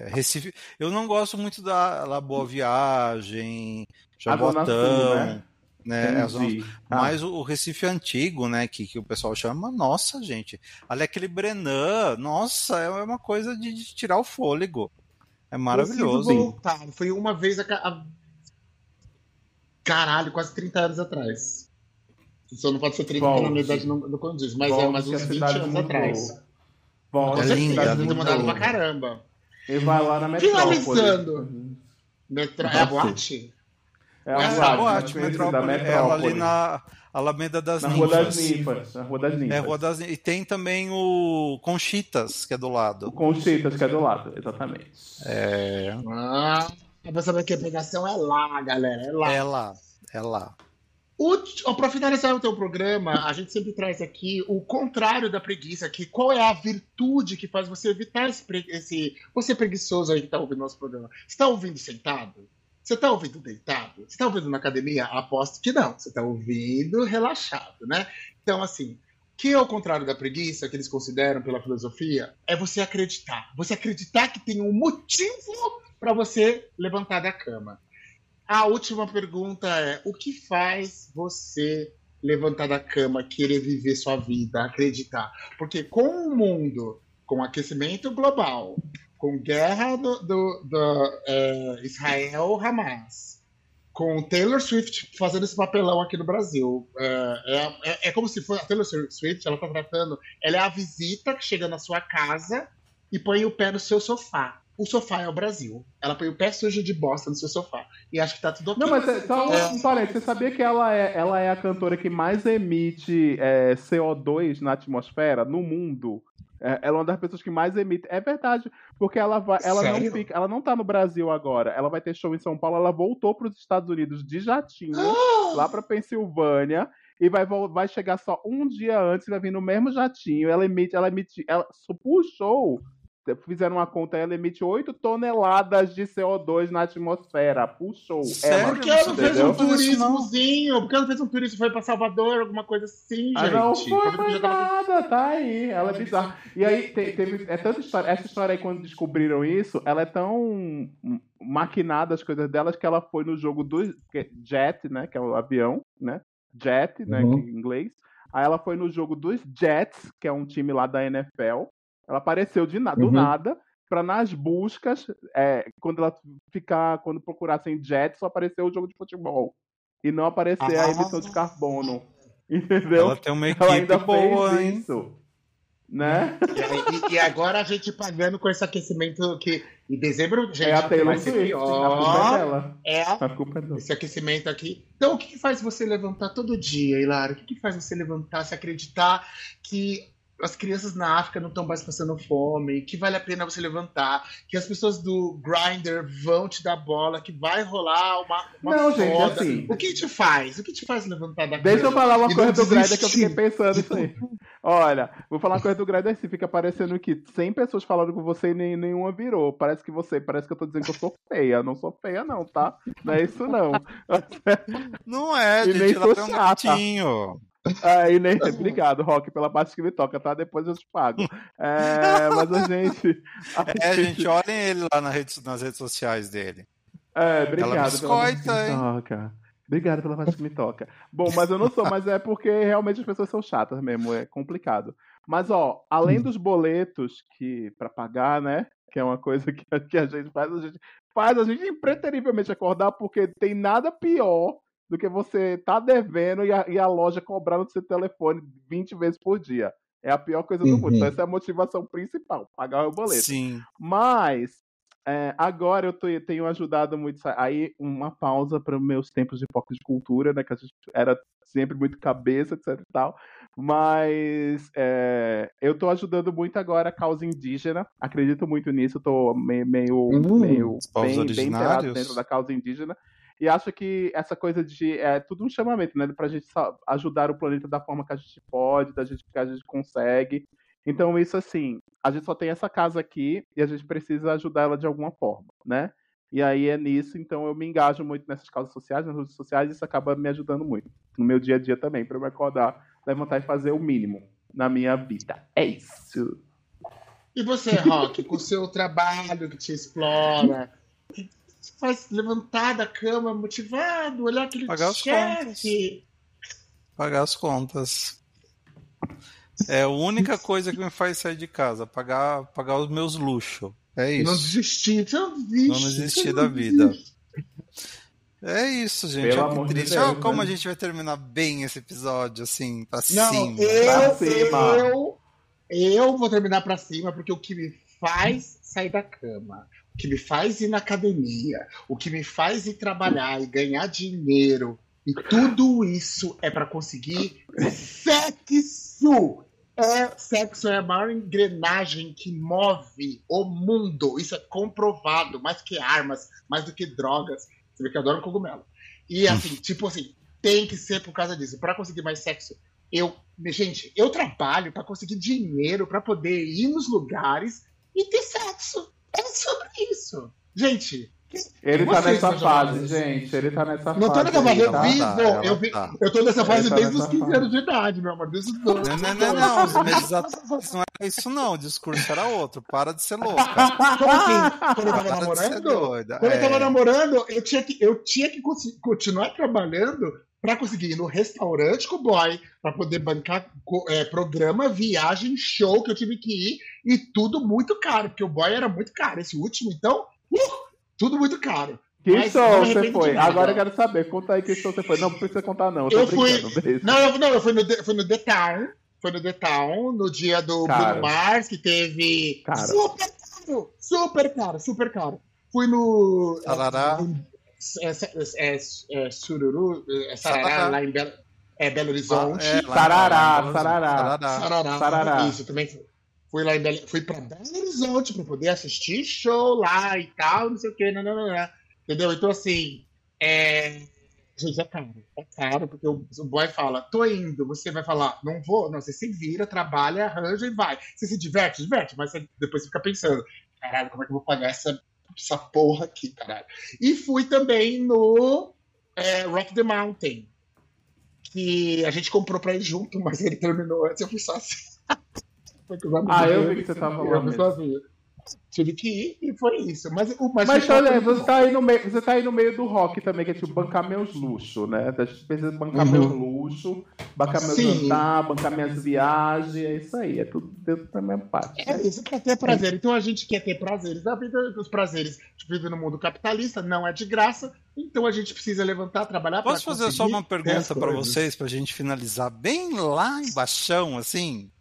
Recife... Eu não gosto muito da Boa Viagem, Jabotão. Sul, né? né? Mais o Recife antigo, né? Que o pessoal chama. Nossa, gente. Ali aquele Brenan. Nossa, é uma coisa de tirar o fôlego. É maravilhoso. Preciso voltar. Foi uma vez caralho, quase 30 anos atrás. Só não pode ser 30 porque na minha idade não condiz, mas é mais uns 20 anos atrás. É linda, deve ter mudado pra caramba. E vai lá na Metrópole. Finalizando. É a boate? É a boate, Metrópole. Ela ali na Alameda das Ninfas. Na Rua das Ninfas. É, Rua das Ninfas. E tem também o Conchitas, que é do lado. O Conchitas, que é do lado, exatamente. Pra saber que a pegação é lá, galera. É lá. Para finalizar o teu programa, a gente sempre traz aqui o contrário da preguiça, que qual é a virtude que faz você evitar você preguiçoso aí que está ouvindo nosso programa. Você está ouvindo sentado? Você está ouvindo deitado? Você está ouvindo na academia? Aposto que não. Você está ouvindo relaxado, né? Então, assim, que é o contrário da preguiça, que eles consideram pela filosofia, é você acreditar. Você acreditar que tem um motivo para você levantar da cama. A última pergunta é: o que faz você levantar da cama, querer viver sua vida, acreditar? Porque com o mundo, com aquecimento global, com guerra do Israel-Hamas, com Taylor Swift fazendo esse papelão aqui no Brasil, é como se fosse a Taylor Swift, ela tá tratando, ela é a visita que chega na sua casa e põe o pé no seu sofá. O sofá é o Brasil. Ela põe o pé sujo de bosta no seu sofá. E acha que tá tudo ok. Não, mas você sabia que ela é a cantora que mais emite CO2 na atmosfera no mundo? Ela é uma das pessoas que mais emite. É verdade, porque ela não tá no Brasil agora. Ela vai ter show em São Paulo. Ela voltou para os Estados Unidos de jatinho, lá para Pensilvânia. E vai chegar só um dia antes, vai vir no mesmo jatinho. Ela pro show. Fizeram uma conta, ela emite 8 toneladas de CO2 na atmosfera. Puxou. Por que ela não fez um turismozinho? Por que ela não fez um turismo? Foi pra Salvador, alguma coisa assim, gente? Não foi nada, tá aí. Ela é bizarra. E aí, teve tanta história. Essa história aí, quando descobriram isso, ela é tão maquinada, as coisas delas, que ela foi no jogo do Jet, né? Que é o avião, né? Jet, né? Que em inglês. Aí ela foi no jogo dos Jets, que é um time lá da NFL. Ela apareceu do nada, para nas buscas, quando procurassem Jet, só apareceu o jogo de futebol. E não aparecer a emissão de carbono. Entendeu? Ela tem uma equipe boa, hein? Isso, né? E agora a gente pagando com esse aquecimento que em dezembro, gente, a Taylor Swift, a culpa é dela. A culpa é dela. Esse aquecimento aqui. Então, o que faz você levantar todo dia, Hilário? O que faz você levantar, se acreditar que as crianças na África não estão mais passando fome, que vale a pena você levantar, que as pessoas do Grindr vão te dar bola, que vai rolar uma não, foda. Gente, assim... O que te faz? O que te faz levantar da cama? Deixa eu falar uma coisa do Grindr que eu fiquei pensando isso aí. Olha, vou falar uma coisa do Grindr assim, fica parecendo que 100 pessoas falaram com você e nenhuma virou. Parece que eu tô dizendo que eu sou feia. Não sou feia não, tá? Não é isso não. Não é, gente, nem ela sou tem um chata. gatinho. Obrigado, Rock, pela parte que me toca, tá? Depois eu te pago. Mas a gente. Olhem ele lá nas redes sociais dele. Obrigado. Obrigado pela parte que me toca. Bom, mas eu não sou, mas é porque realmente as pessoas são chatas mesmo, é complicado. Mas, além dos boletos que para pagar, né? Que é uma coisa que a gente faz a gente impreterivelmente acordar, porque tem nada pior do que você tá devendo e a loja cobrar no seu telefone 20 vezes por dia. É a pior coisa do mundo. Então essa é a motivação principal, pagar o boleto. Sim. Mas agora eu tenho ajudado muito. Aí uma pausa para os meus tempos de foco de cultura, né? Que a gente era sempre muito cabeça, etc e tal. Mas eu tô ajudando muito agora a causa indígena. Acredito muito nisso. Eu tô meio bem inteirado dentro da causa indígena. E acho que essa coisa é tudo um chamamento, né? Pra gente ajudar o planeta da forma que a gente pode, que a gente consegue. Então, isso assim, a gente só tem essa casa aqui e a gente precisa ajudar ela de alguma forma, né? E aí é nisso, então eu me engajo muito nessas causas sociais, nas redes sociais, e isso acaba me ajudando muito. No meu dia a dia também, pra eu me acordar, levantar e fazer o mínimo na minha vida. É isso. E você, Rock, com o seu trabalho que te explora... Você faz levantar da cama motivado, olhar aquele chefe. Pagar as contas. É a única coisa que me faz sair de casa, pagar os meus luxos. É isso. Não desistir, não desistir da vida. É isso, gente. Olha que triste. Olha como a gente vai terminar bem esse episódio, assim, pra cima. Eu vou terminar pra cima, porque o que me faz sair da cama, o que me faz ir na academia, o que me faz ir trabalhar e ganhar dinheiro, e tudo isso é pra conseguir sexo. Sexo é a maior engrenagem que move o mundo. Isso é comprovado, mais que armas, mais do que drogas. Você vê que eu adoro cogumelo. E assim, tem que ser por causa disso. Pra conseguir mais sexo, eu trabalho pra conseguir dinheiro pra poder ir nos lugares e ter sexo. É sobre isso. Gente, ele tá nessa fase, gente. Ele tá nessa fase. Não tô nessa fase, eu tô nessa fase desde os 15 anos de idade, meu amor. Desde os 12. Não, os meses atrás não era isso, não. O discurso era outro. Para de ser louca. Como assim? Quando eu tava namorando? Quando eu tava namorando, eu tinha que continuar trabalhando pra conseguir ir no restaurante com o boy, pra poder bancar programa, viagem, show que eu tive que ir, e tudo muito caro, porque o boy era muito caro. Esse último, então, tudo muito caro. Que show você foi? Agora eu quero saber. Conta aí que show você foi. Não precisa contar, não. Eu fui no The Town. Foi no The Town, no dia do Bruno Mars, que teve... Super caro. Fui no... Sarará. Sururu, Sarará, lá em Belo Horizonte. Sarará. Isso, também fui pra Belo Horizonte pra poder assistir show lá e tal, não sei o que, entendeu? Então, assim, gente, é caro, porque o boy fala, tô indo, você vai falar, não vou, não, você se vira, trabalha, arranja e vai. Você se diverte, mas depois você fica pensando, caralho, como é que eu vou pagar essa porra aqui, caralho? E fui também no Rock the Mountain, que a gente comprou pra ir junto, mas ele terminou antes, eu fui só assim. Eu vi que você tava lá mesmo. Tive que ir e foi isso. Mas olha, você tá aí no meio do rock também, que é tipo bancar meus luxos, né? A gente precisa bancar meus luxos, bancar meu jantar, bancar minhas viagens, é isso aí, é tudo dentro da minha parte. É isso, quer ter prazer. Então a gente quer ter prazeres. A vida dos prazeres vive no mundo capitalista, não é de graça, então a gente precisa levantar, trabalhar. Posso fazer só uma pergunta pra vocês, pra gente finalizar bem lá embaixo, assim?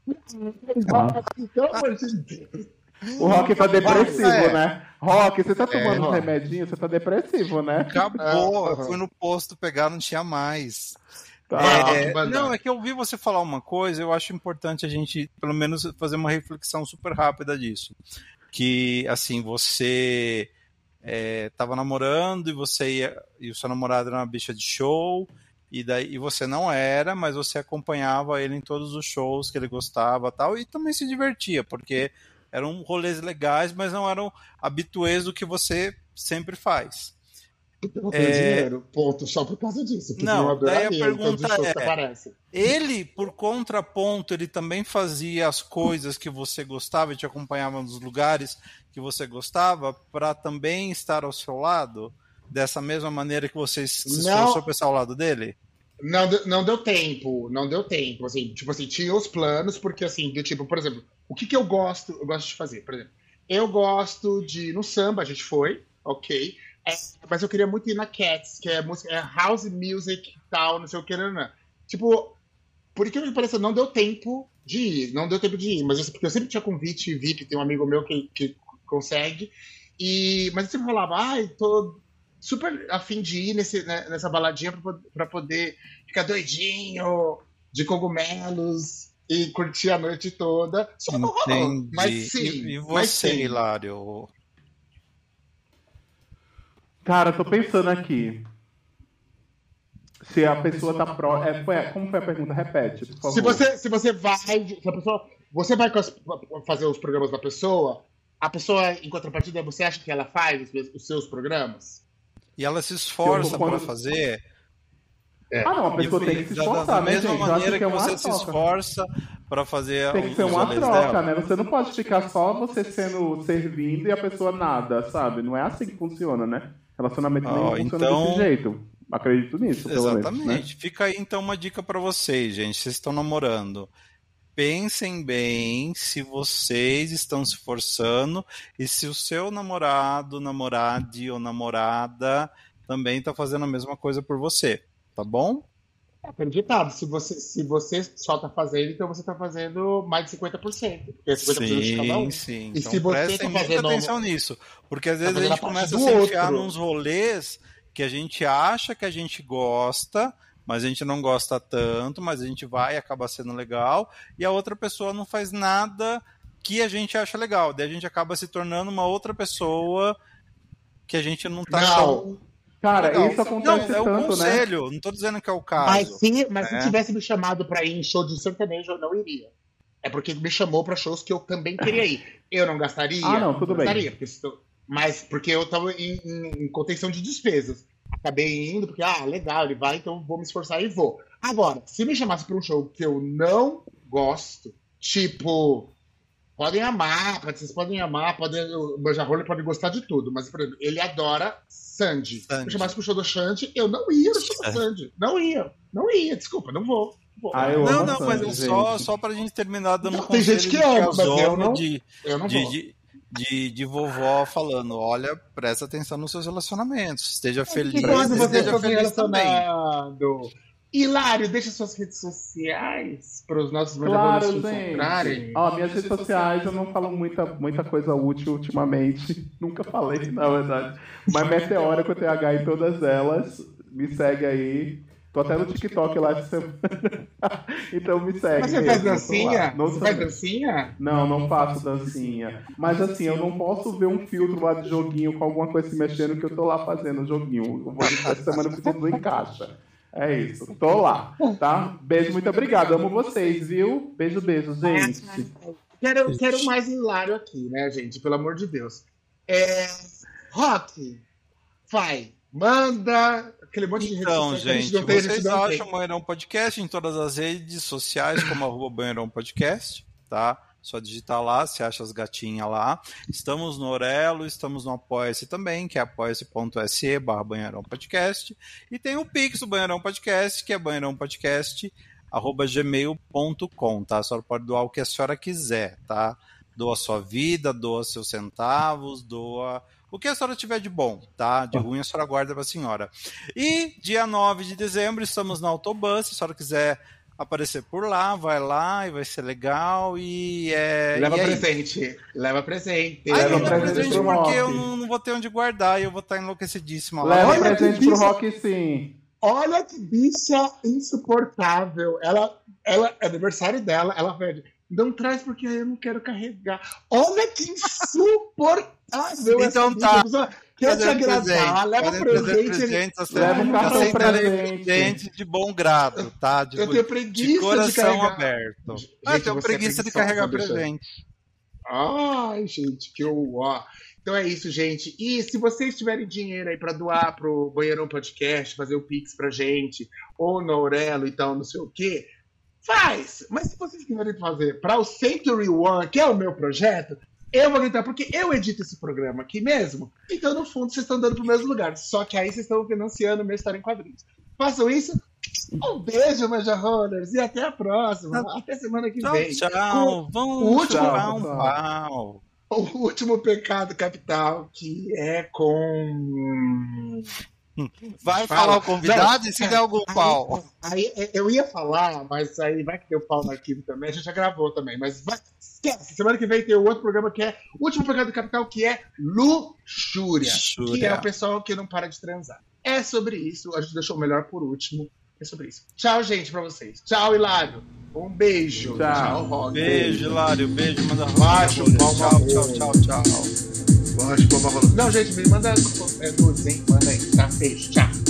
O Rock tá depressivo, né? Rock, você tá tomando um remedinho, você tá depressivo, né? Acabou, eu fui no posto pegar, não tinha mais. Não, é que eu ouvi você falar uma coisa, eu acho importante a gente, pelo menos, fazer uma reflexão super rápida disso. Que, assim, você tava namorando e o seu namorado era uma bicha de show, e você não era, mas você acompanhava ele em todos os shows que ele gostava tal, e também se divertia, porque eram rolês legais, mas não eram habituês do que você sempre faz. Eu não tenho dinheiro, ponto, só por causa disso. Não, daí a pergunta ele, por contraponto, ele também fazia as coisas que você gostava e te acompanhava nos lugares que você gostava para também estar ao seu lado? Dessa mesma maneira que você se esforçou para estar ao lado dele? Não deu tempo. Assim, tipo assim, tinha os planos, porque assim, do tipo, por exemplo, o que eu gosto de fazer? Por exemplo, eu gosto de ir no samba, a gente foi, ok. Mas eu queria muito ir na Cats, que é house music e tal, não sei o que, não. Tipo, por incrível que pareça, não deu tempo de ir, mas porque eu sempre tinha convite VIP, tem um amigo meu que consegue, mas eu sempre falava, tô super a fim de ir nessa baladinha pra poder ficar doidinho de cogumelos e curtir a noite toda. Só não rolou. Mas sim. E você, Hilário? Cara, tô pensando aqui. Se a pessoa tá como foi a pergunta? Repete, por favor. Se você vai fazer os programas da pessoa, a pessoa, em contrapartida, você acha que ela faz os seus programas? E ela se esforça para fazer. Não, a pessoa tem que se esforçar, da mesma maneira que você se esforça para fazer. Tem que ser uma troca, né? Você não pode ficar só você servindo e a pessoa nada, sabe? Não é assim que funciona, né? Relacionamento nem funciona desse jeito. Acredito nisso, pelo menos. Exatamente. Né? Fica aí então uma dica pra vocês, gente. Vocês estão namorando. Pensem bem se vocês estão se forçando e se o seu namorado, namorade ou namorada também está fazendo a mesma coisa por você, tá bom? É acreditado. Se você só está fazendo, então você está fazendo mais de 50%. Porque é 50% de cada um. Sim. E então se você prestem muita atenção nisso. Porque às vezes a gente começa a se enfiar nos rolês que a gente acha que a gente gosta, mas a gente não gosta tanto, mas a gente vai e acaba sendo legal, e a outra pessoa não faz nada que a gente acha legal. Daí a gente acaba se tornando uma outra pessoa que a gente não tá tão... Cara, legal. Isso acontece tanto, é um conselho, né? Não tô dizendo que é o caso. Mas se tivesse me chamado pra ir em show de sertanejo, eu não iria. É porque me chamou pra shows que eu também queria ir. Eu não gastaria? Não, tudo bem. Mas porque eu tava em contenção de despesas. Acabei indo porque, legal, ele vai, então vou me esforçar e vou. Agora, se me chamasse pra um show que eu não gosto, tipo, podem amar, vocês podem amar, o Beija-Roller pode gostar de tudo, mas, por exemplo, ele adora Sandy. Se me chamasse pro show do Sandy, eu não ia no show do Sandy. Não ia, desculpa, não vou. Não, mas só pra gente terminar dando um conselho. Tem gente que ama, mas eu não vou. De vovó falando, olha, presta atenção nos seus relacionamentos, esteja feliz, esteja feliz também. Hilário, deixa suas redes sociais para os nossos melhores encontrarem. Minhas redes sociais eu não falo muita coisa útil ultimamente, nunca falei, na verdade. Mas Meteora com TH em todas elas, me segue aí. Tô até no TikTok lá essa semana. Então me segue. Mas você faz dancinha? Você faz dancinha? Não faço dancinha. Mas assim, eu não posso ver um filtro lá de joguinho com alguma coisa se mexendo que eu tô lá fazendo o joguinho. Eu vou deixar essa semana porque tudo encaixa. É isso. Tô lá, tá? Beijo, muito obrigado. Amo vocês, viu? Beijo, gente. Quero mais hilário aqui, né, gente? Pelo amor de Deus. Rock, vai. Manda aquele monte de Então, gente, vocês acham o Banheirão Podcast em todas as redes sociais, como @Banheirão Podcast, tá? Só digitar lá, você acha as gatinhas lá. Estamos no Orelo, estamos no Apoia-se também, que é apoia-se.se/Banheirão Podcast. E tem o Pix do Banheirão Podcast, que é banheirãopodcast@gmail.com, tá? A senhora pode doar o que a senhora quiser, tá? Doa a sua vida, doa seus centavos, doa o que a senhora tiver de bom, tá? De ruim a senhora guarda pra senhora. E dia 9 de dezembro estamos na Autobus, se a senhora quiser aparecer por lá, vai lá e vai ser legal e Leva presente porque eu não vou ter onde guardar e eu vou estar enlouquecidíssima lá. Leva presente pro Rock, sim. Olha que bicha insuportável. Ela é aniversário dela, ela pede, não traz porque eu não quero carregar. Olha que insuportável. Então tá. Quer te agradar, leva presente. Leva um cartão presente de bom grado, tá? Eu tenho preguiça de coração de carregar. aberto. Eu tenho preguiça de carregar presente. Ai, gente, que ó. Então é isso, gente. E se vocês tiverem dinheiro aí pra doar pro Banheirão Podcast, fazer o Pix pra gente, ou no Aurelo e tal, não sei o quê, faz! Mas se vocês quiserem fazer para o Century One, que é o meu projeto, eu vou gritar, porque eu edito esse programa aqui mesmo. Então, no fundo, vocês estão dando pro mesmo lugar. Só que aí vocês estão financiando minha história em quadrinhos. Façam isso. Um beijo, Beija-Rollers. E até a próxima. Até semana que vem. Tchau. Vamos jogar um pau. O último pecado capital, que é com... Vai falar o convidado e se der algum pau. Aí, eu ia falar, mas aí vai que deu pau no arquivo também. A gente já gravou também, mas esquece. Semana que vem tem o outro programa que é o último pecado capital, que é luxúria. Que é o pessoal que não para de transar. É sobre isso. A gente deixou o melhor por último. É sobre isso. Tchau, gente, pra vocês. Tchau, Hilário. Um beijo. Tchau, Rock. Beijo, Hilário. Beijo, manda baixo. Tchau. Não, gente, me manda nudes, hein? Manda aí. Tá? Beijo. Tchau.